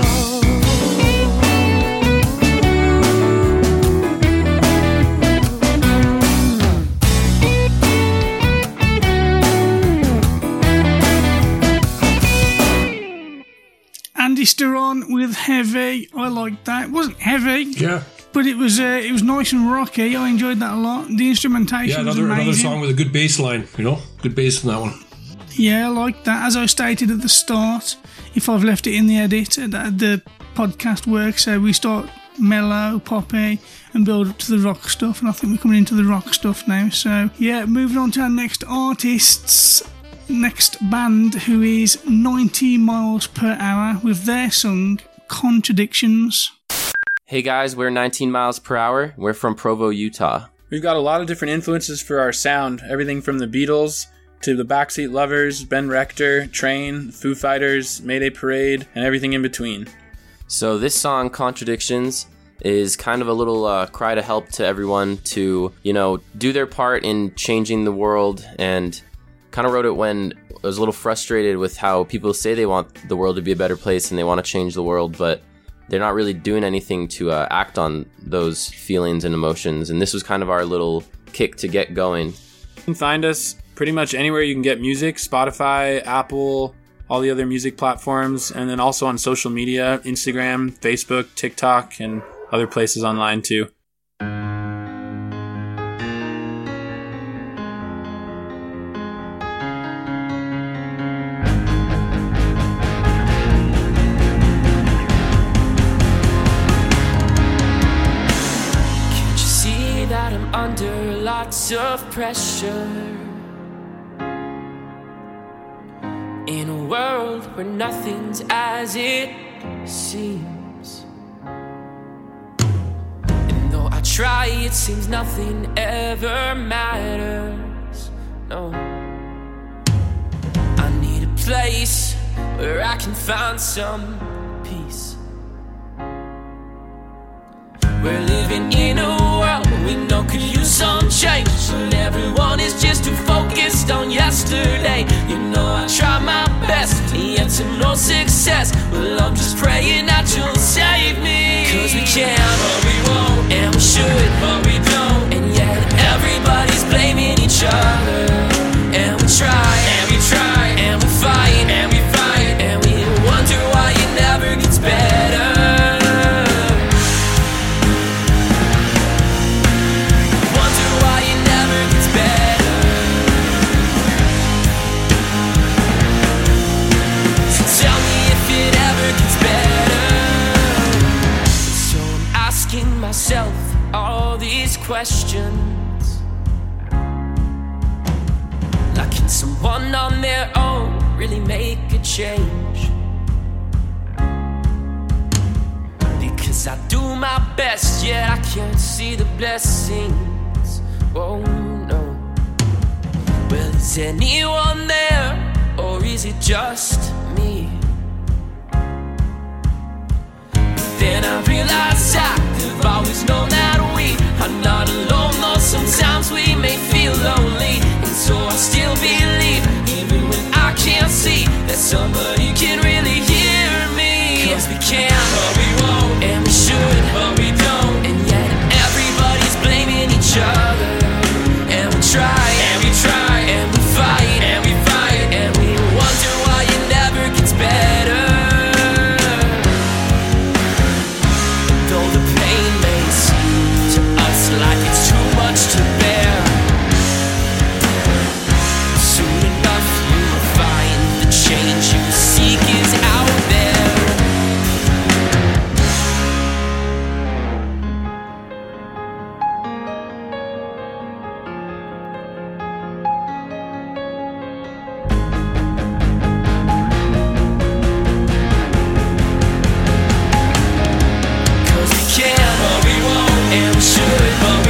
Andy Steron with Heavy. I liked that. It wasn't heavy. Yeah. But it was uh, it was nice and rocky. I enjoyed that a lot. The instrumentation Yeah, another was amazing. another song with a good bass line, you know? Good bass in that one. Yeah, I like that. As I stated at the start, if I've left it in the edit, uh, that the podcast works. So we start mellow, poppy, and build up to the rock stuff. And I think we're coming into the rock stuff now. So yeah, moving on to our next artists. Next band, who is ninety miles per hour with their song Contradictions. Hey guys, we're nineteen miles per hour. We're from Provo, Utah. We've got a lot of different influences for our sound. Everything from the Beatles to the Backseat Lovers, Ben Rector, Train, Foo Fighters, Mayday Parade, and everything in between. So this song, Contradictions, is kind of a little uh, cry to help to everyone to, you know, do their part in changing the world, and kind of wrote it when I was a little frustrated with how people say they want the world to be a better place and they want to change the world, but they're not really doing anything to uh, act on those feelings and emotions. And this was kind of our little kick to get going. You can find us pretty much anywhere you can get music, Spotify, Apple, all the other music platforms, and then also on social media, Instagram, Facebook, TikTok, and other places online too. Can't you under lots of pressure. In a world where nothing's as it seems. And though I try, it seems nothing ever matters. No. I need a place where I can find some peace. We're living in a world we know could use some change, but everyone is just too focused on yesterday. You know I try my best, yet to no success. Well, I'm just praying that you'll save me. Cause we can, but we won't, and we should, but we don't. And yet everybody's blaming each other. And we try, and we try, and we fight, and we fight, and we wonder why it never gets better. Myself all these questions. Like, can someone on their own really make a change? Because I do my best, yet I can't see the blessings. Oh no. Well, is anyone there, or is it just me? Then I realized I have always known that we are not alone, though sometimes we may feel lonely. And so I still believe, even when I can't see, that somebody can really hear me. Cause we can, but we won't, and we should, but we don't. And yet everybody's blaming each other. And we try, and we try, and we fight, and we fight, and we wonder why it never gets better. Like it's too much to bear. Soon enough you will find the change you seek is out there. Cause we can, but we won't, and we should.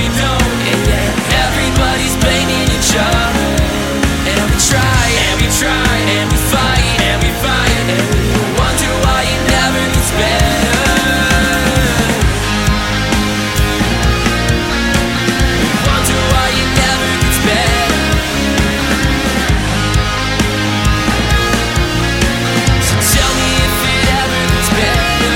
Try and we fight and we fight and we wonder why it never gets better. We wonder why it never gets better. So tell me if it ever gets better.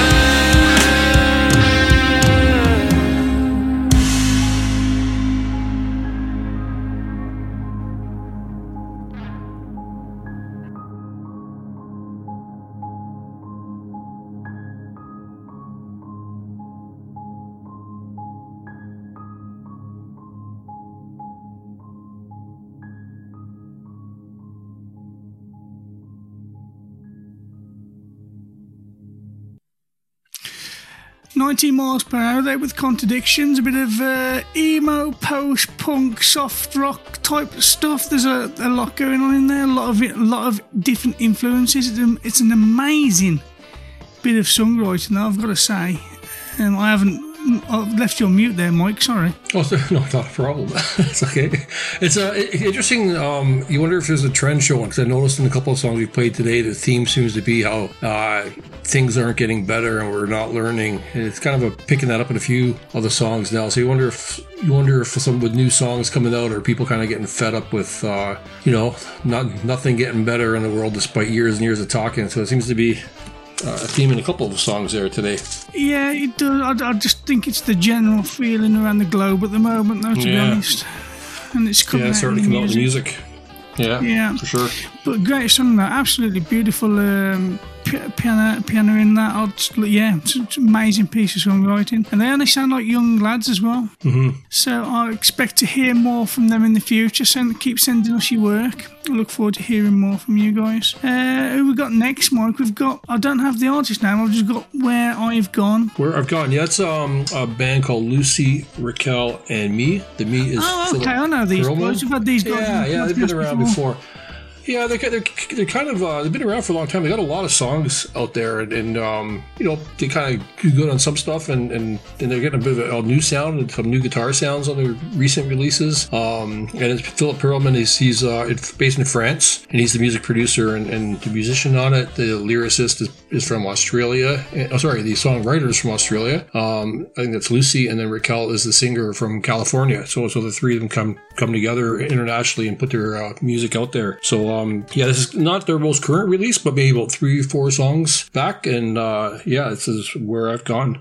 ninety miles per hour there with Contradictions, a bit of uh, emo, post-punk, soft rock type stuff. There's a, a lot going on in there, a lot of it, a lot of different influences. It's, a, it's an amazing bit of songwriting, I've got to say. Um, I haven't I've left you on mute there, Mike, sorry. Oh, no, not a problem. It's okay. It's uh, interesting. Um, you wonder if there's a trend showing, because I noticed in a couple of songs we played today, the theme seems to be how uh, things aren't getting better and we're not learning. It's kind of a, picking that up in a few of the songs now. So you wonder if you wonder if some with new songs coming out, or people kind of getting fed up with, uh, you know, not nothing getting better in the world despite years and years of talking. So it seems to be Uh, a theme in a couple of songs there today. Yeah, it does. I, I just think it's the general feeling around the globe at the moment, though, to yeah. be honest. And it's coming yeah, it's out starting to come out in the music. Yeah, yeah, for sure. But great song, though. Absolutely beautiful um, p- piano, piano in that. I'll just, yeah, it's, it's an amazing piece of songwriting, and they only sound like young lads as well. Mm-hmm. So I expect to hear more from them in the future. So keep sending us your work. I look forward to hearing more from you guys. Uh, who we got next, Mike? We've got. I don't have the artist name. I've just got Where I've Gone. Where I've Gone. Yeah, it's um, a band called Lucy, Raquel, and Me. The Me is. Oh, okay. Philip I know these Perlman. guys. We've had these guys. Yeah, yeah, they've been around before. before. Yeah, they're, they're, they're kind of, uh, they've been around for a long time. They got a lot of songs out there, and, and um, you know, they kind of do good on some stuff, and, and, and they're getting a bit of a, a new sound and some new guitar sounds on their recent releases. Um, and it's Philip Perlman. He's, he's uh, based in France, and he's the music producer and, and the musician on it. The lyricist is, is from Australia. Oh, sorry, the songwriter is from Australia. Um, I think that's Lucy, and then Raquel is the singer from California. So, so the three of them come come together internationally and put their uh, music out there. So, um, yeah, this is not their most current release, but maybe about three, four songs back. And uh, yeah, this is Where I've Gone.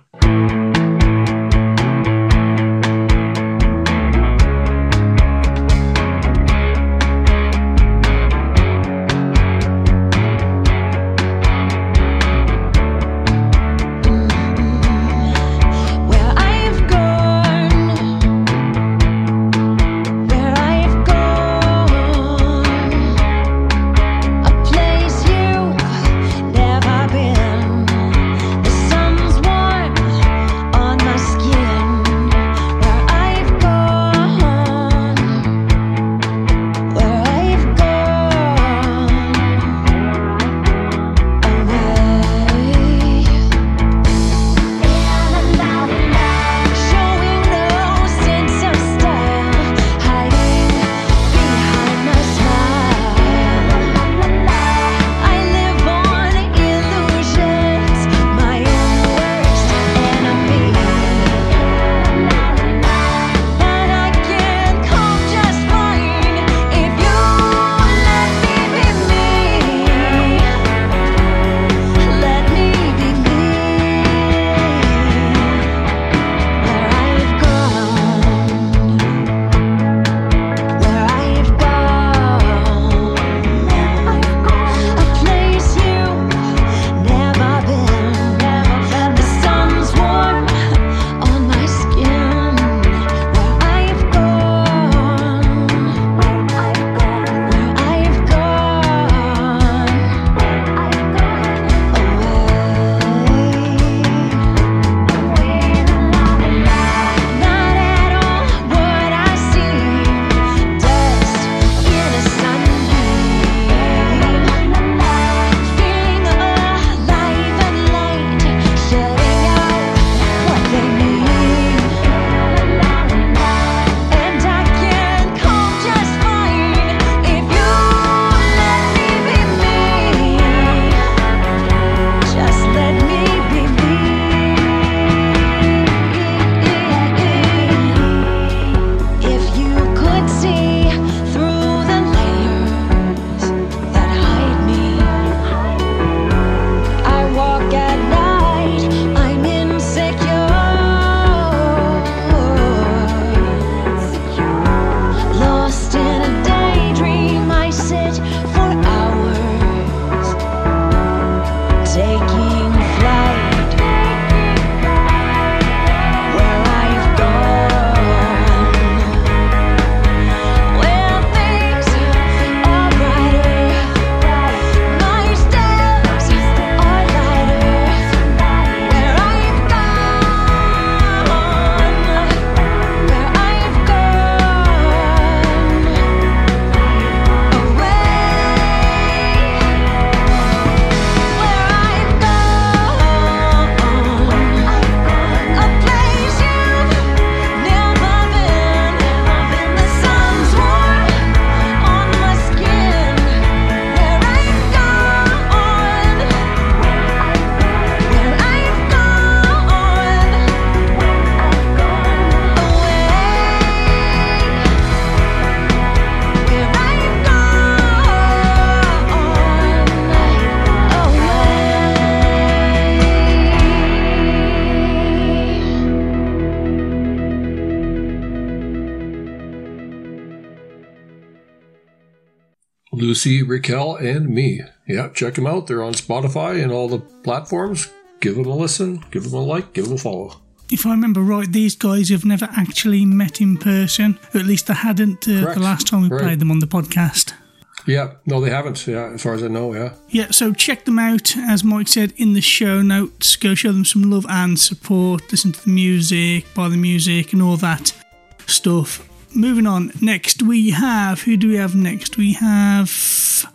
Lucy, Raquel, and Me. Yeah, check them out. They're on Spotify and all the platforms. Give them a listen, give them a like, give them a follow. If I remember right, these guys have never actually met in person. Or at least they hadn't uh, the last time we right. played them on the podcast. Yeah, no, they haven't. Yeah, as far as I know, yeah. Yeah, so check them out, as Mike said, in the show notes. Go show them some love and support. Listen to the music, buy the music, and all that stuff. Moving on. Next, we have... Who do we have next? We have...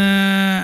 Uh,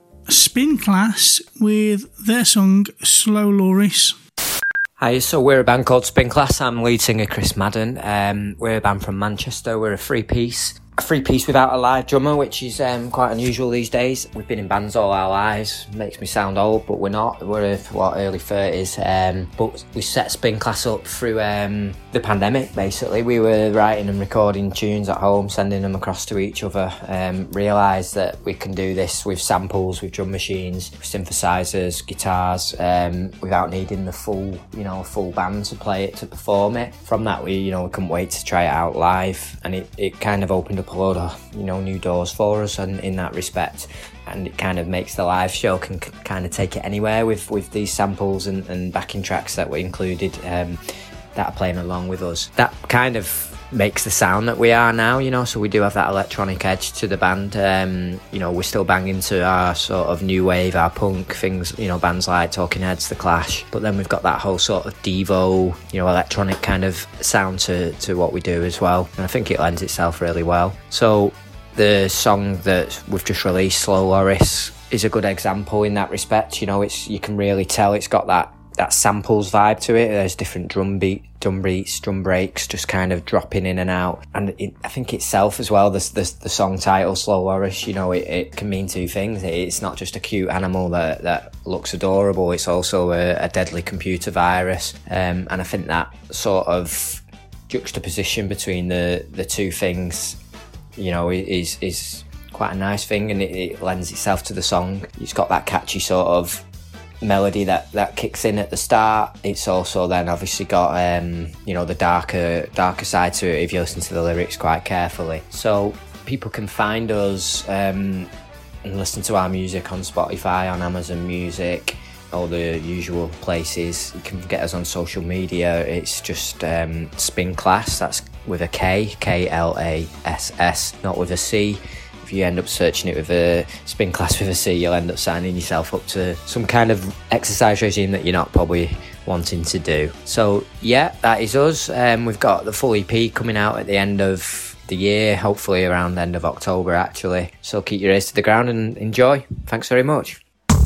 Spin Class with their song Slow Loris. Hi, so we're a band called Spin Class. I'm lead singer Chris Madden. Um, we're a band from Manchester. We're a three-piece. A three-piece without a live drummer, which is um, quite unusual these days. We've been in bands all our lives. Makes me sound old, but we're not. We're, what, early thirties. Um, but we set Spin Class up through um, the pandemic, basically. We were writing and recording tunes at home, sending them across to each other. Um, realised that we can do this with samples, with drum machines, with synthesizers, guitars, um, without needing the full, you know, full band to play it, to perform it. From that, we, you know, we couldn't wait to try it out live, and it, it kind of opened up a load of, you know, new doors for us, and in that respect, and it kind of makes the live show can c- kind of take it anywhere with with these samples and, and backing tracks that were included um, that are playing along with us. That kind of makes the sound that we are now, you know, so we do have that electronic edge to the band. Um, you know, we're still banging to our sort of new wave, our punk things, you know, bands like Talking Heads, The Clash, but then we've got that whole sort of Devo, you know, electronic kind of sound to, to what we do as well, and I think it lends itself really well. So the song that we've just released, Slow Loris, is a good example in that respect. You know, it's, you can really tell it's got that that samples vibe to it. There's different drum beat, drum beats, drum breaks, just kind of dropping in and out. And it, I think itself as well, the, the, the song title, Slow Loris, you know, it, it can mean two things. It's not just a cute animal that, that looks adorable, it's also a, a deadly computer virus. Um, and I think that sort of juxtaposition between the, the two things, you know, is, is quite a nice thing, and it, it lends itself to the song. It's got that catchy sort of melody that that kicks in at the start. It's also then obviously got um you know, the darker darker side to it if you listen to the lyrics quite carefully. So people can find us um and listen to our music on Spotify, on Amazon Music, all the usual places. You can get us on social media. It's just um Spin Class, that's with a K, K L A S S, not with a C. If you end up searching it with a Spin Class with a C, you'll end up signing yourself up to some kind of exercise regime that you're not probably wanting to do. So yeah, that is us. Um, we've got the full E P coming out at the end of the year, hopefully around the end of October actually. So keep your ears to the ground and enjoy. Thanks very much.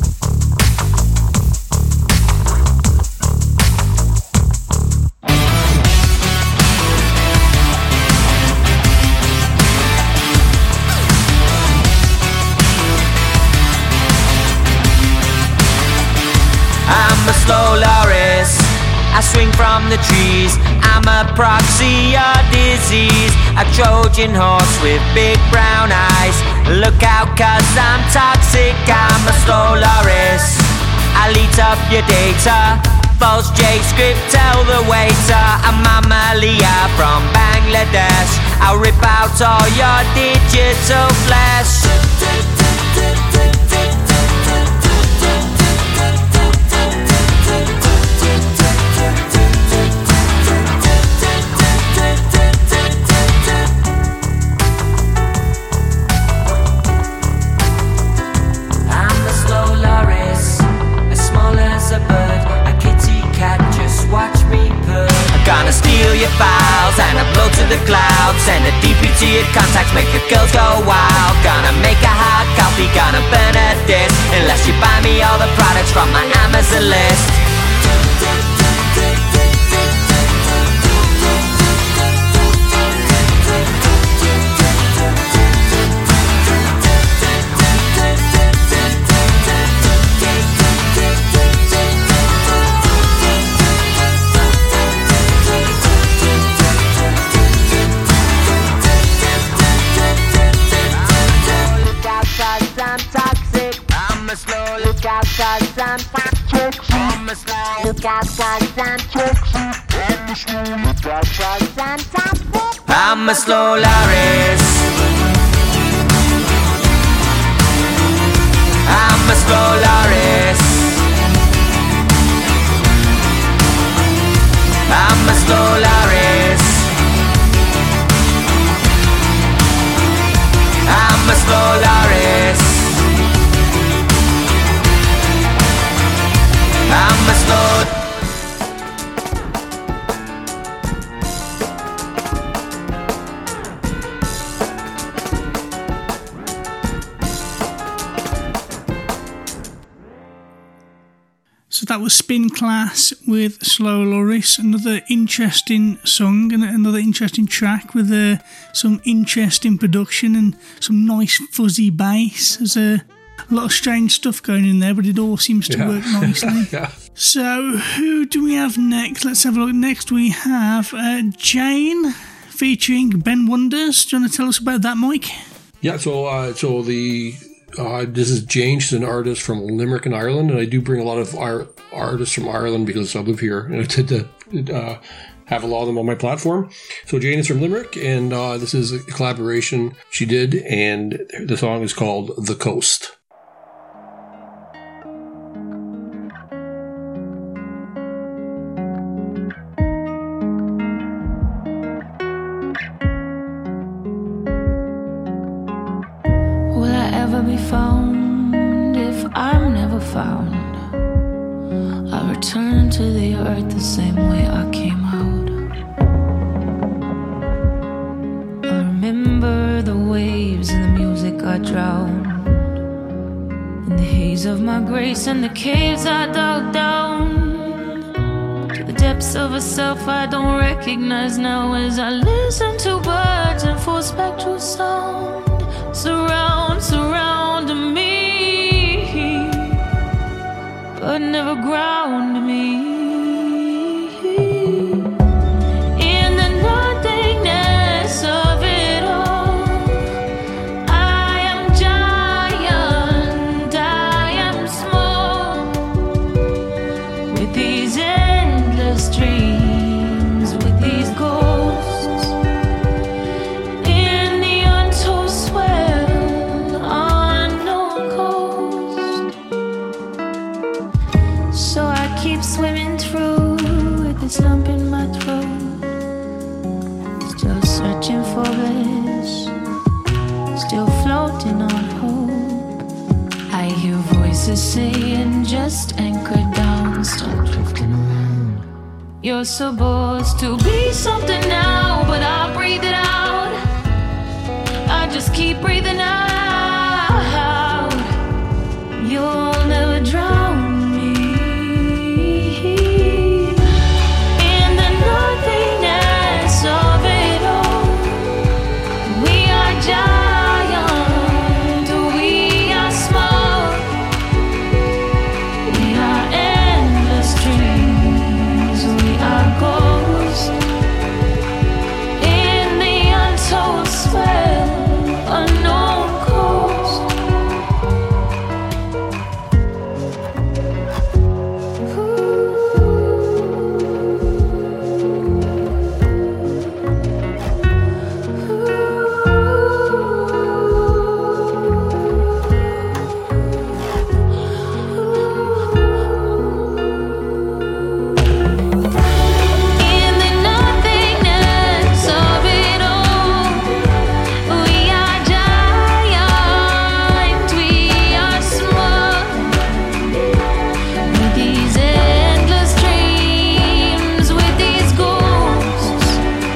Slow Loris, I swing from the trees. I'm a proxy of disease, a Trojan horse with big brown eyes. Look out, cause I'm toxic. I'm a slow Loris, I'll eat up your data. False J-script, tell the waiter I'm Amalia from Bangladesh. I'll rip out all your digital flesh. Gonna steal your files and upload to the cloud. Send a D P to your contacts, make the girls go wild. Gonna make a hot copy, gonna burn a disc. Unless you buy me all the products from my Amazon list. I'm a slow Loris. slow Loris. I'm a slow Loris. I'm a slow Loris. I'm a slow. So that was Spin Class with Slow Loris, another interesting song and another interesting track with uh, some interesting production and some nice fuzzy bass. There's a lot of strange stuff going in there, but it all seems to Yeah. work nicely. Yeah. So who do we have next? Let's have a look. Next we have uh, Jane featuring Ben Wonders. Do you want to tell us about that, Mike? Yeah, so uh, so the uh, this is Jane. She's an artist from Limerick in Ireland, and I do bring a lot of our artists from Ireland because I live here, and I tend to uh, have a lot of them on my platform. So Jane is from Limerick, and uh, this is a collaboration she did, and the song is called "The Coast." Will I ever be found if I'm never found? I'll return to the earth the same way I came out. I remember the waves and the music I drowned, in the haze of my grace and the caves I dug down, to the depths of a self I don't recognize now, as I listen to birds and full spectral sound surround, surround me, but never ground me. In the nothingness of it all, I am giant, I am small, with these endless dreams, with these ghosts, in the untold swell, unknown coast. So I keep swimming through with this lump in my throat, still searching for bliss, still floating on hope. I hear voices saying, just anchor down, stop drifting around. You're supposed to be something now, but I breathe it out. I just keep breathing out. You'll never drown me. In the nothingness of it all, we are giant, we are small, we are endless dreams, we are ghosts, in the untold swell, unknown coast. In the nothingness of it all, we are giant, we are small, with these endless dreams, with these ghosts,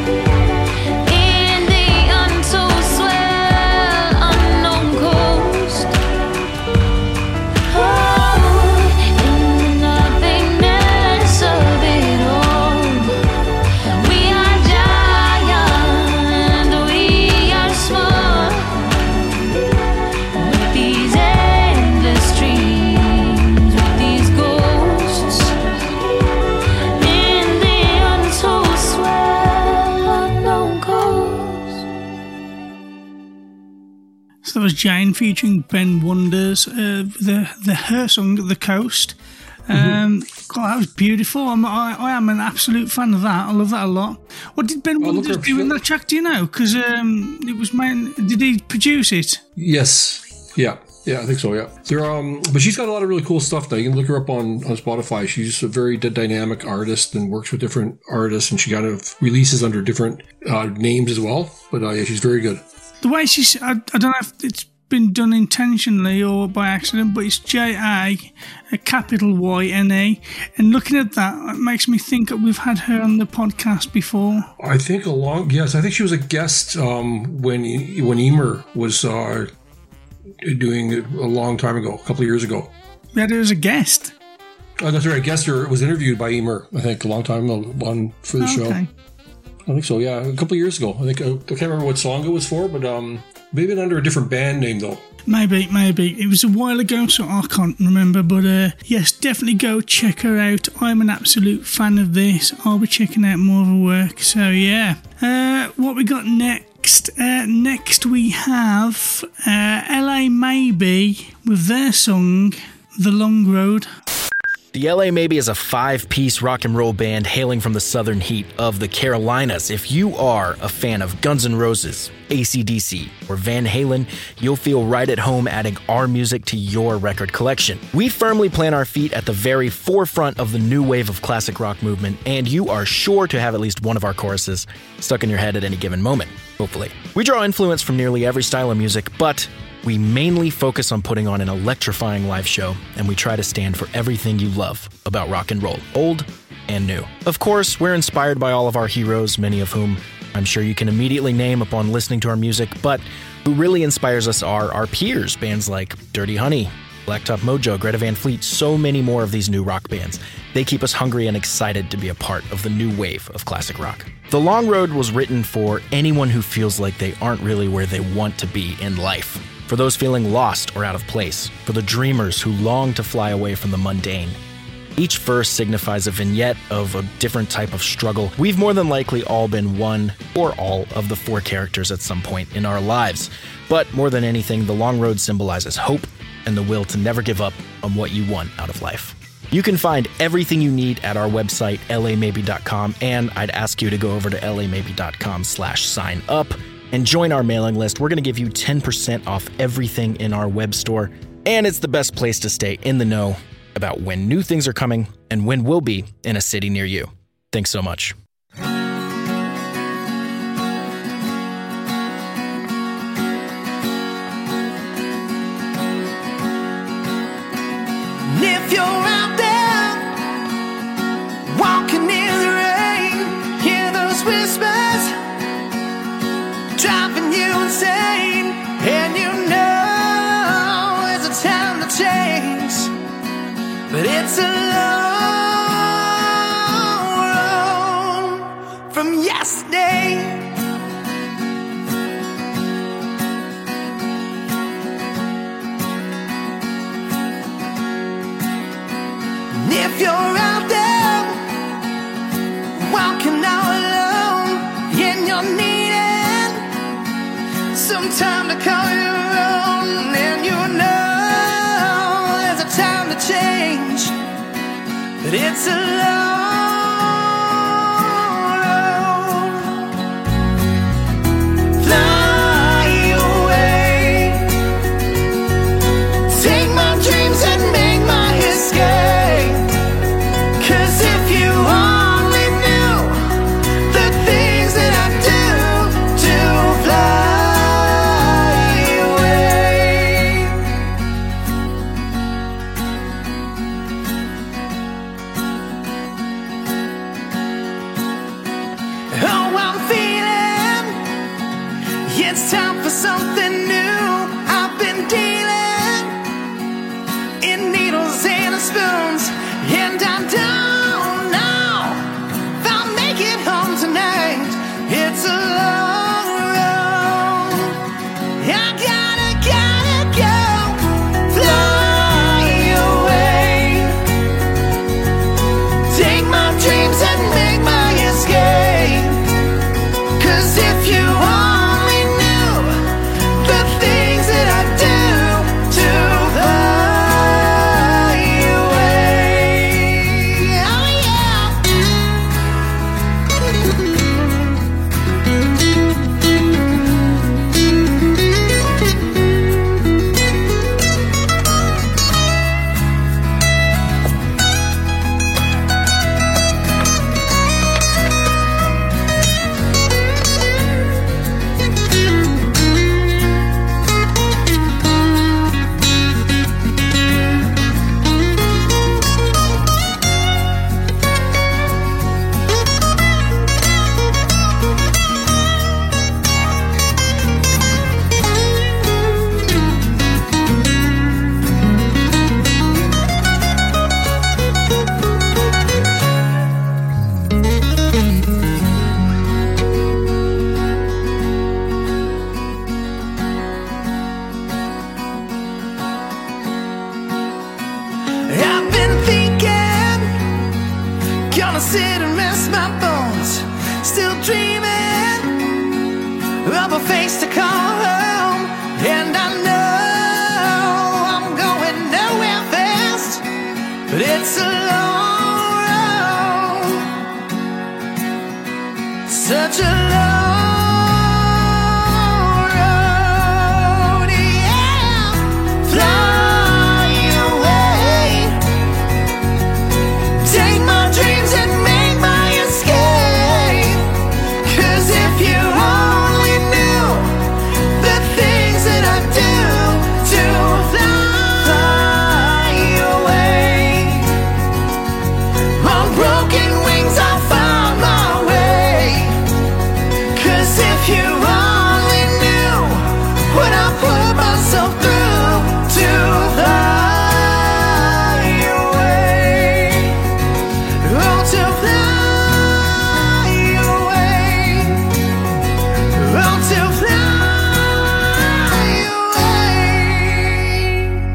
in the untold swell, unknown coast. Oh, in the nothingness of it all, we are giant, we are small, with these endless dreams, with these ghosts, in the untold swell, unknown coast. So that was Jane featuring Ben Wonders, uh, the the her song "The Coast." Um, God, that was beautiful. I'm, I, I am an absolute fan of that. I love that a lot. What did Ben look Wonders up- do in that track? Do you know? Because um, it was main. Did he produce it? Yes. Yeah. Yeah, I think so. Yeah, they're um, but she's got a lot of really cool stuff. Now you can look her up on, on Spotify. She's a very d- dynamic artist and works with different artists, and she kind of releases under different uh, names as well. But uh, yeah, she's very good. The way she's, I, I don't know if it's been done intentionally or by accident, but it's J A, a capital Y N E, and looking at that, it makes me think that we've had her on the podcast before. I think a long yes, I think she was a guest um, when when Emer was. Uh, doing it a long time ago, a couple of years ago. We had her as a guest. Oh, that's right. Guest her was interviewed by Emer, I think, a long time ago on for the show. Okay. I think so. Yeah, a couple of years ago. I think I, I can't remember what song it was for, but um, maybe under a different band name though. Maybe, maybe it was a while ago, so I can't remember. But uh, yes, definitely go check her out. I'm an absolute fan of this. I'll be checking out more of her work. So yeah, uh, what we got next? Next, uh, next we have uh, L A Maybe with their song The Long Road. The L A Maybe is a five-piece rock and roll band hailing from the southern heat of the Carolinas. If you are a fan of Guns N' Roses, A C D C, or Van Halen, you'll feel right at home adding our music to your record collection. We firmly plant our feet at the very forefront of the new wave of classic rock movement, and you are sure to have at least one of our choruses stuck in your head at any given moment, hopefully. We draw influence from nearly every style of music, but we mainly focus on putting on an electrifying live show, and we try to stand for everything you love about rock and roll, old and new. Of course, we're inspired by all of our heroes, many of whom I'm sure you can immediately name upon listening to our music, but who really inspires us are our peers, bands like Dirty Honey, Blacktop Mojo, Greta Van Fleet, so many more of these new rock bands. They keep us hungry and excited to be a part of the new wave of classic rock. The Long Road was written for anyone who feels like they aren't really where they want to be in life. For those feeling lost or out of place, for the dreamers who long to fly away from the mundane. Each verse signifies a vignette of a different type of struggle. We've more than likely all been one or all of the four characters at some point in our lives. But more than anything, the Long Road symbolizes hope and the will to never give up on what you want out of life. You can find everything you need at our website, L A maybe dot com, and I'd ask you to go over to L A maybe dot com slash sign up. And join our mailing list. We're going to give you ten percent off everything in our web store. And it's the best place to stay in the know about when new things are coming and when we'll be in a city near you. Thanks so much. If you're out there walking in the rain, hear those whispers driving you insane, and you know it's a time to change, but it's a long road from yesterday. And if you're out there walking all alone and you're needing some time to call your own, and you know there's a time to change, but it's a long road. Fly away, take my dreams and make my escape, 'cause if you only knew the things that I do to fly away. Oh, I'm feeling it's time for something new. I've been dealing in needles and spoons, and I don't know if I'll make it home tonight. It's a long road. I gotta, gotta go. Fly away, take my dreams and make my escape, 'cause if you only knew the such a long road, yeah. Fly away, take my dreams and make my escape. 'Cause if you only knew the things that I do to fly away, on broken wings I found my way. 'Cause if you only knew what I put myself through to fly away, oh, to fly away, oh, to fly away.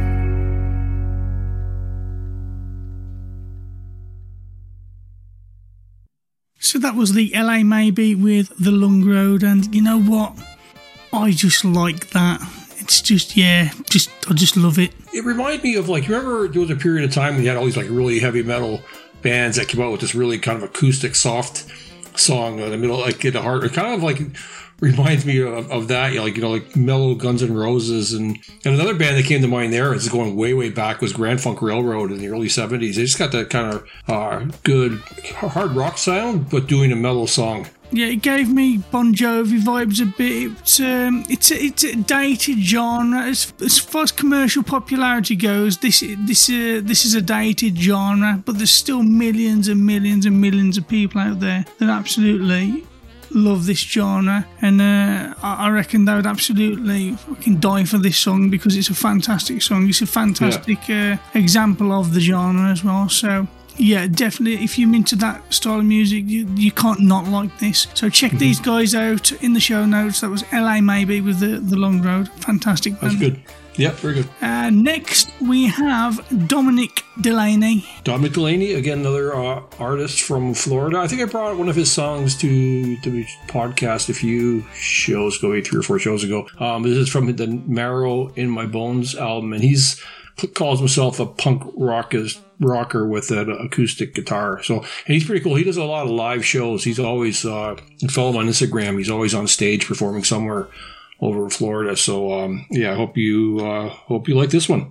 So that was the L A Maybe with The Long Road, and you know what? I just like that. It's just, yeah, just I just love it. It reminded me of, like, you remember there was a period of time when you had all these like really heavy metal bands that came out with this really kind of acoustic, soft song in the middle, like in the heart. It kind of like reminds me of, of that, you know, like, you know, like mellow Guns N' Roses, and and another band that came to mind there is going way way back was Grand Funk Railroad in the early seventies. They just got that kind of uh, good hard rock sound, but doing a mellow song. Yeah, it gave me Bon Jovi vibes a bit. It's um, it's a, it's a dated genre as as far as commercial popularity goes. This this uh, this is a dated genre, but there's still millions and millions and millions of people out there that absolutely love this genre, and uh, I reckon they would absolutely fucking die for this song because it's a fantastic song. It's a fantastic yeah. uh, example of the genre as well. So. Yeah, definitely. If you're into that style of music, you, you can't not like this. So check mm-hmm. these guys out in the show notes. That was L A Maybe with the, the Long Road. Fantastic band. That's good. Yeah, very good. Uh, next, we have Dominic Delaney. Dominic Delaney, again, another uh, artist from Florida. I think I brought one of his songs to the podcast a few shows ago, three or four shows ago. Um, this is from the Marrow in My Bones album, and he's calls himself a punk rockers, rocker with an acoustic guitar. So, and he's pretty cool. He does a lot of live shows. He's always, uh, you follow him on Instagram. He's always on stage performing somewhere over in Florida. So, um, yeah, I hope you, uh, hope you like this one.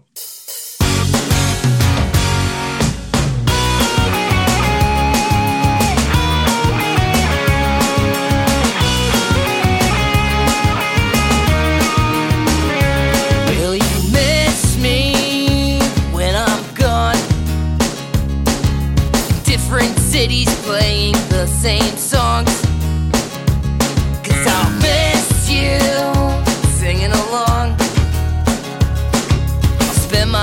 Cities playing the same songs, 'cause I'll miss you singing along. I'll spend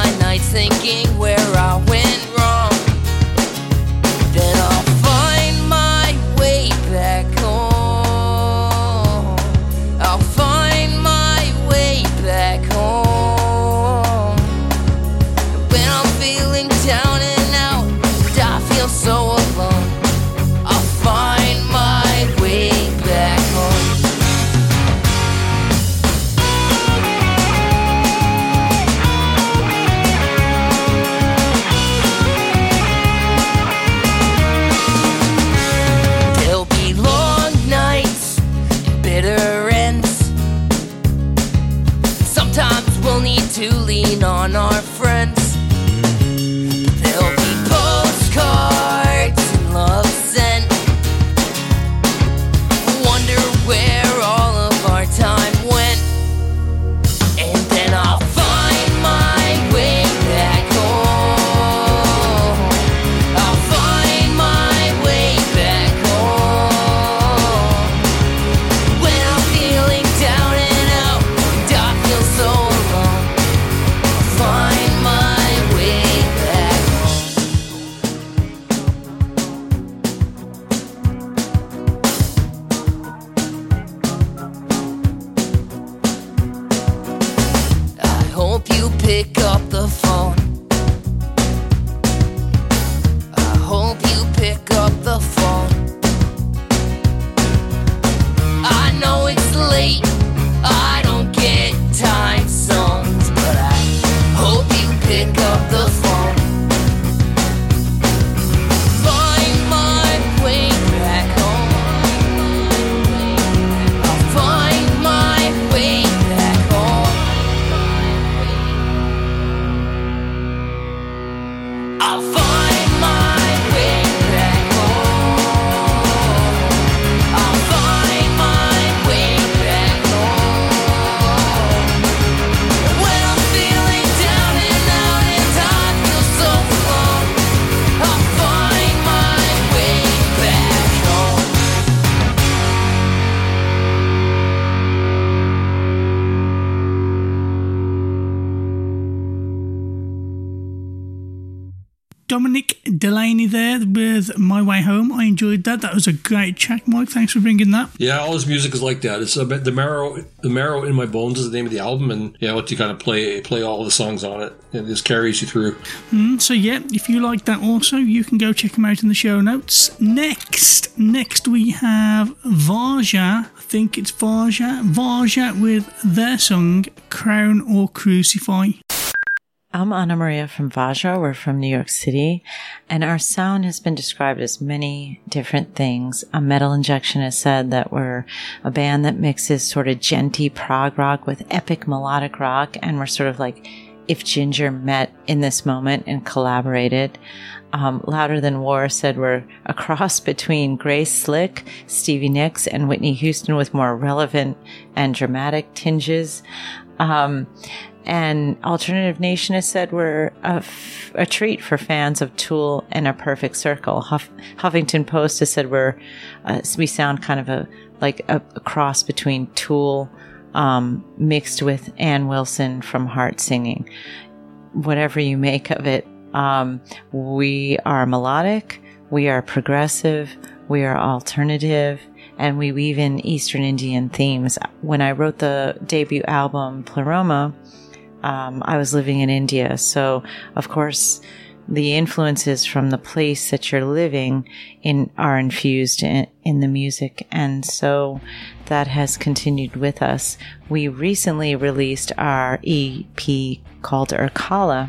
Dominic Delaney there with My Way Home. I enjoyed that. That was a great track, Mike. Thanks for bringing that. Yeah, all his music is like that. It's a bit, the marrow, the marrow in my bones is the name of the album, and yeah, what you kind of play, play all the songs on it. It just carries you through. Mm, so yeah, if you like that, also you can go check them out in the show notes. Next, next we have Varja. I think it's Varja. Varja with their song "Crown or Crucify." I'm Anna Maria from Vajra. We're from New York City, and our sound has been described as many different things. A Metal Injection has said that we're a band that mixes sort of genty prog rock with epic melodic rock, and we're sort of like if Ginger met in this moment and collaborated. Um, Louder Than War said we're a cross between Grace Slick, Stevie Nicks, and Whitney Houston with more relevant and dramatic tinges. Um, And Alternative Nation has said we're a, f- a treat for fans of Tool and A Perfect Circle. Huff- Huffington Post has said we're uh, we sound kind of a like a, a cross between Tool um, mixed with Ann Wilson from Heart Singing. Whatever you make of it, um, we are melodic, we are progressive, we are alternative, and we weave in Eastern Indian themes. When I wrote the debut album Pleroma, Um, I was living in India, so of course the influences from the place that you're living in are infused in, in the music, and so that has continued with us. We recently released our E P called Urkala,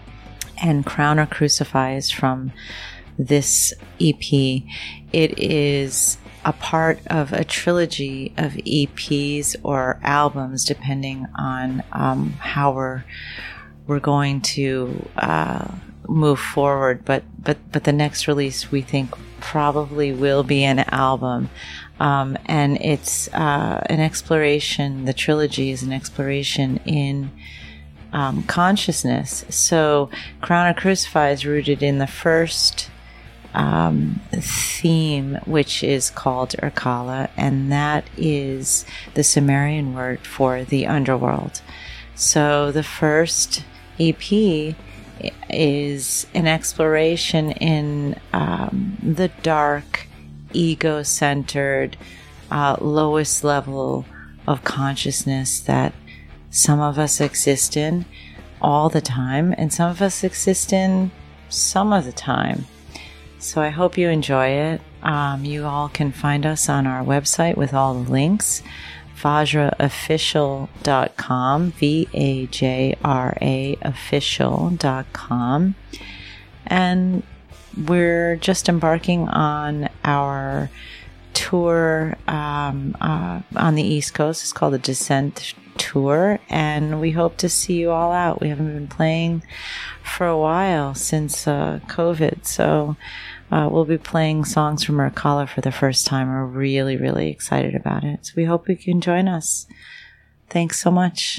and Crown or Crucify is from this E P. It is a part of a trilogy of E Ps or albums, depending on um, how we're we're going to uh, move forward. But but but the next release we think probably will be an album, um, and it's uh, an exploration. The trilogy is an exploration in um, consciousness. So Crown or Crucify is rooted in the first Um, theme, which is called Urkala, and that is the Sumerian word for the underworld. So the first E P is an exploration in um, the dark, ego-centered, uh, lowest level of consciousness that some of us exist in all the time, and some of us exist in some of the time. So I hope you enjoy it. Um, you all can find us on our website with all the links, vajra official dot com, V A J R A official dot com. And we're just embarking on our tour um, uh, on the East Coast. It's called the Descent Tour, and we hope to see you all out. We haven't been playing for a while since uh, COVID, so uh, we'll be playing songs from Urkala for the first time. We're really, really excited about it. So we hope you can join us. Thanks so much.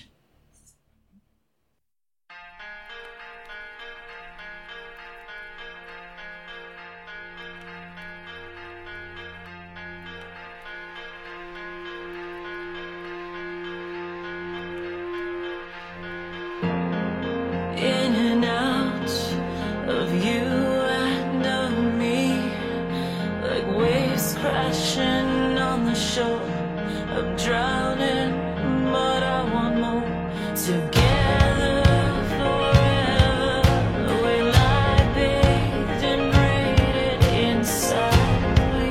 In and out of you and of me, like waves crashing on the shore. I'm drowning, but I want more. Together forever, we lie bathed and braided inside.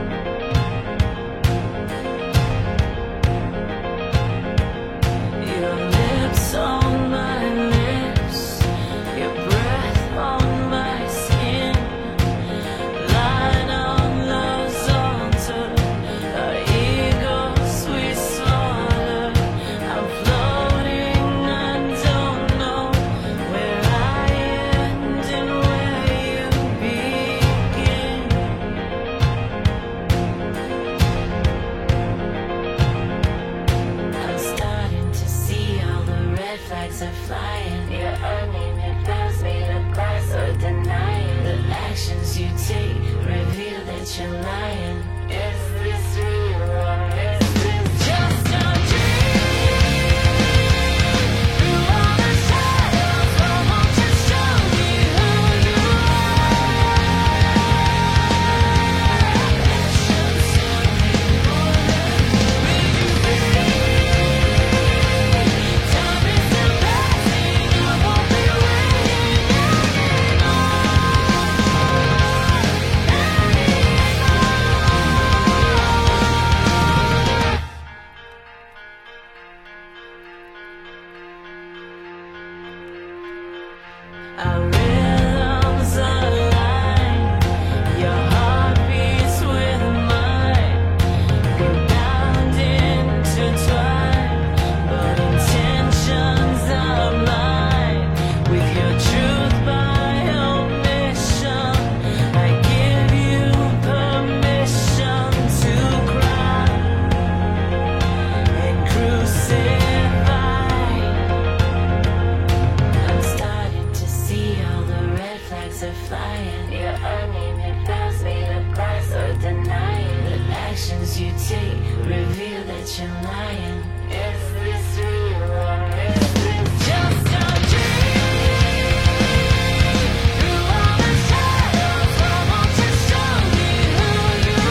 Your lips on my lips, your breath on my skin, lying on love's altar, our egos we slaughter. I'm floating, I don't know where I end and where you begin. I'm starting to see all the red flags are flying. Your unnamed past made a price of denying. The actions you take reveal that you're lying. Is this real or is this just a dream? Through all the shadows, I want to show me who you are. that you're lying. Is this real or is this just a dream? Through all the shadows, I want to show me who you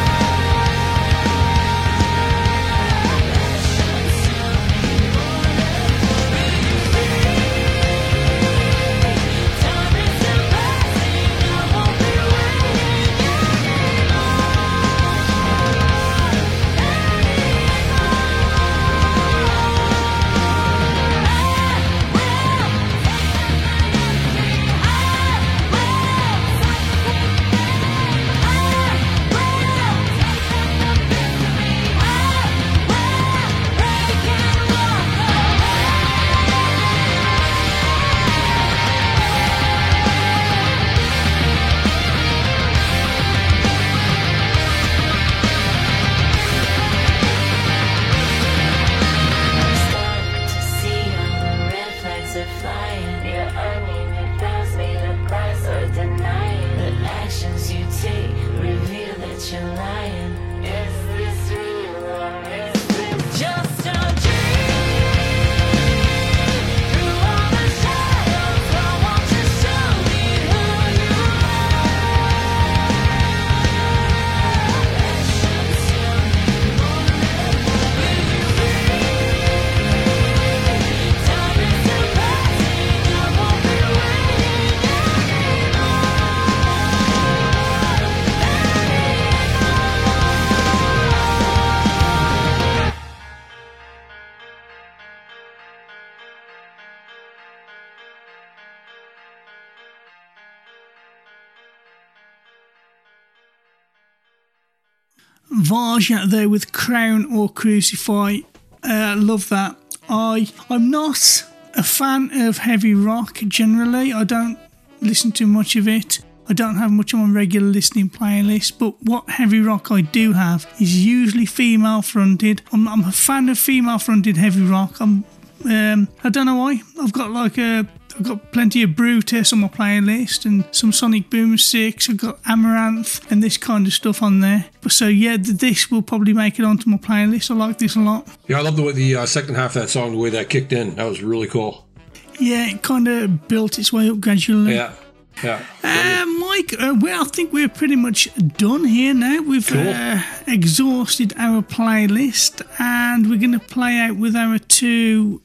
Varja there with Crown or Crucify. Uh, love that. I, I'm not a fan of heavy rock generally. I don't listen to much of it. I don't have much on my regular listening playlist, but what heavy rock I do have is usually female fronted. I'm, I'm a fan of female fronted heavy rock. I'm, um, I don't know why. I've got like a I've got plenty of Brutus on my playlist and some Sonic Boom six. I've got Amaranth and this kind of stuff on there. But so yeah, this will probably make it onto my playlist. I like this a lot. Yeah, I love the way the uh, second half of that song, the way that kicked in. That was really cool. Yeah, it kind of built its way up gradually. Yeah, yeah. Uh, Mike, uh, well, I think we're pretty much done here now. We've Cool. uh, exhausted our playlist and we're going to play out with our two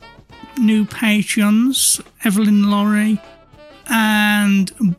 new Patreons, Evelyn Laurie and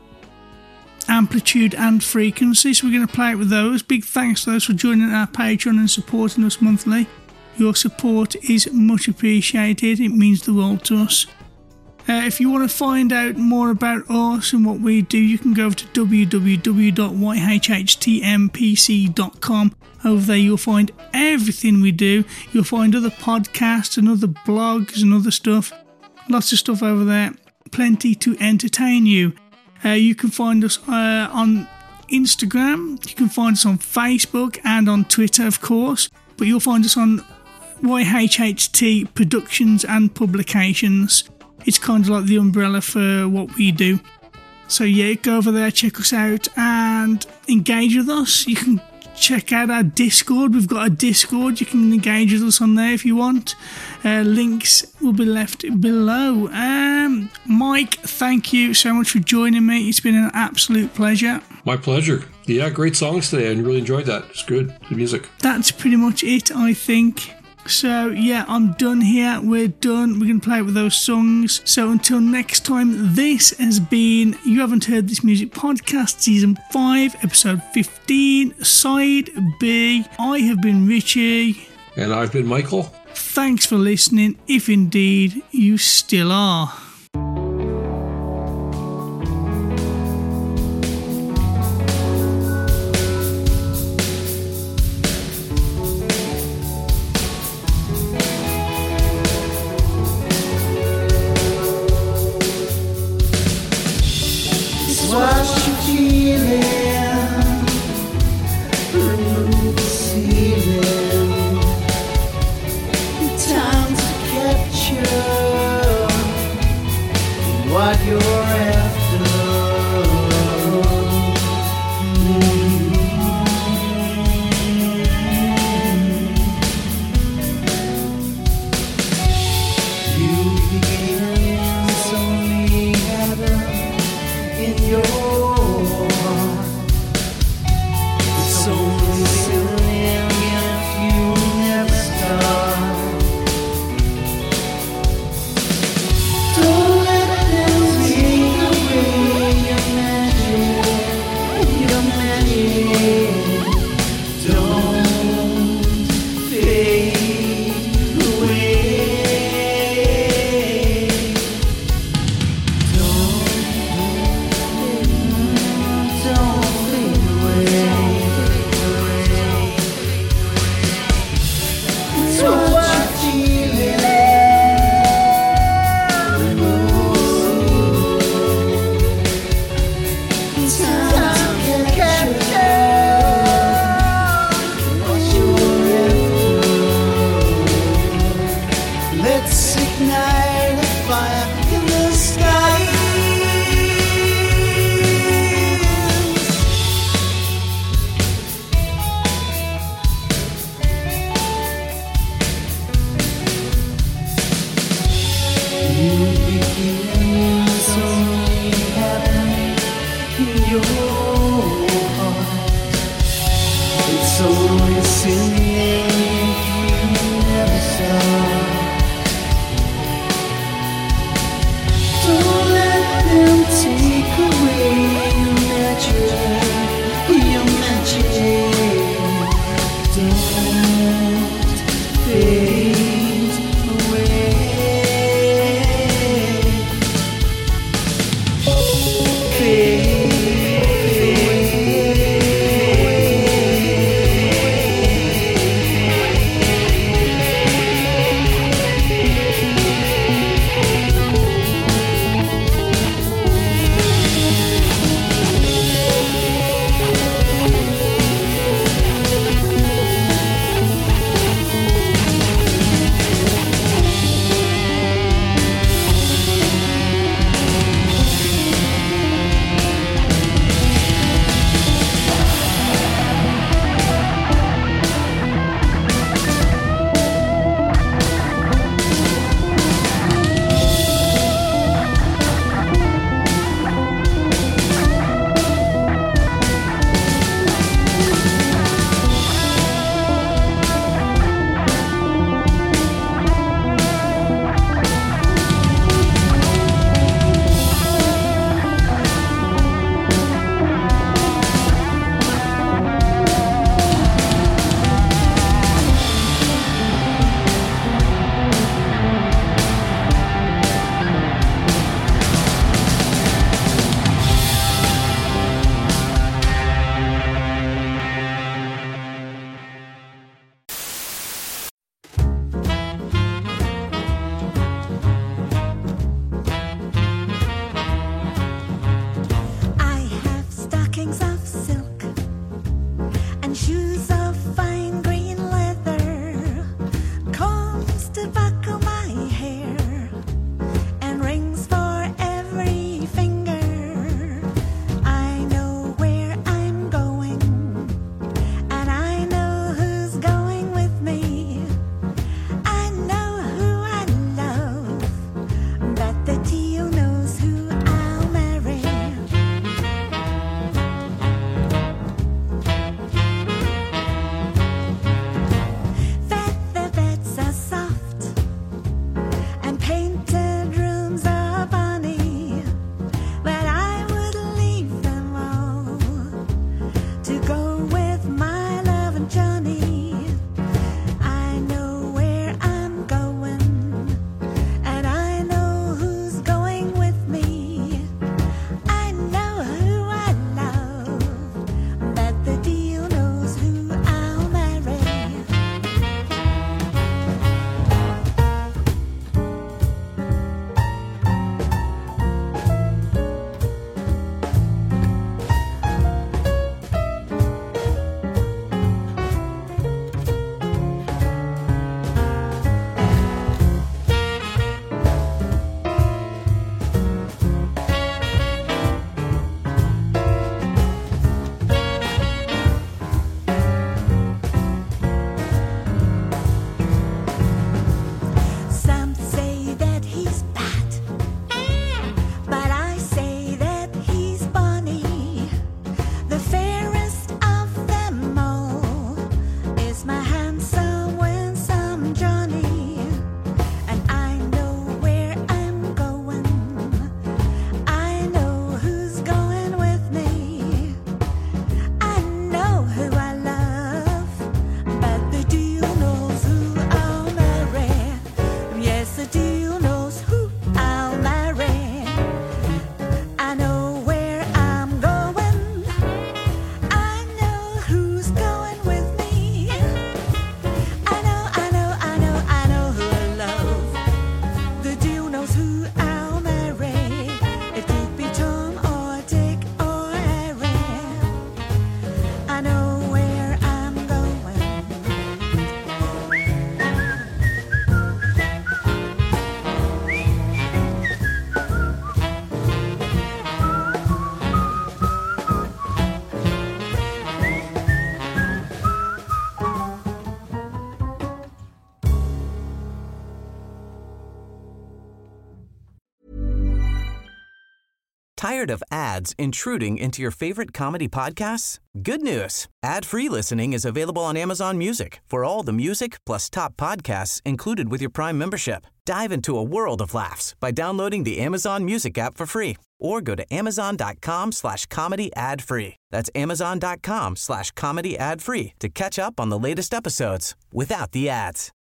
Amplitude and Frequency. So we're going to play it with those. Big thanks to those for joining our Patreon and supporting us monthly. Your support is much appreciated. It means the world to us. Uh, if you want to find out more about us and what we do, you can go to w w w dot y h h t m p c dot com. Over there you'll find everything we do. You'll find other podcasts and other blogs and other stuff. Lots of stuff over there. Plenty to entertain you. Uh, you can find us uh, on Instagram. You can find us on Facebook and on Twitter, of course. But you'll find us on Y H H T Productions and Publications. It's kind of like the umbrella for what we do. So yeah, go over there, check us out and engage with us. You can check out our Discord. We've got a Discord. You can engage with us on there if you want. Uh, links will be left below. Um, Mike, thank you so much for joining me. It's been an absolute pleasure. My pleasure. Yeah, great songs today. I really enjoyed that. It's good. Good music. That's pretty much it, I think. So yeah, I'm done here. We're done. We're going to play with those songs. So until next time, this has been You Haven't Heard This Music Podcast, Season five, Episode fifteen, Side B. I have been Richie. And I've been Michael. Thanks for listening, if indeed you still are. What you feeling? Remove the ceiling. Time to capture Tired of ads intruding into your favorite comedy podcasts? Good news. Ad-free listening is available on Amazon Music for all the music plus top podcasts included with your Prime membership. Dive into a world of laughs by downloading the Amazon Music app for free or go to amazon.com slash comedy ad free. That's amazon.com slash comedy ad free to catch up on the latest episodes without the ads.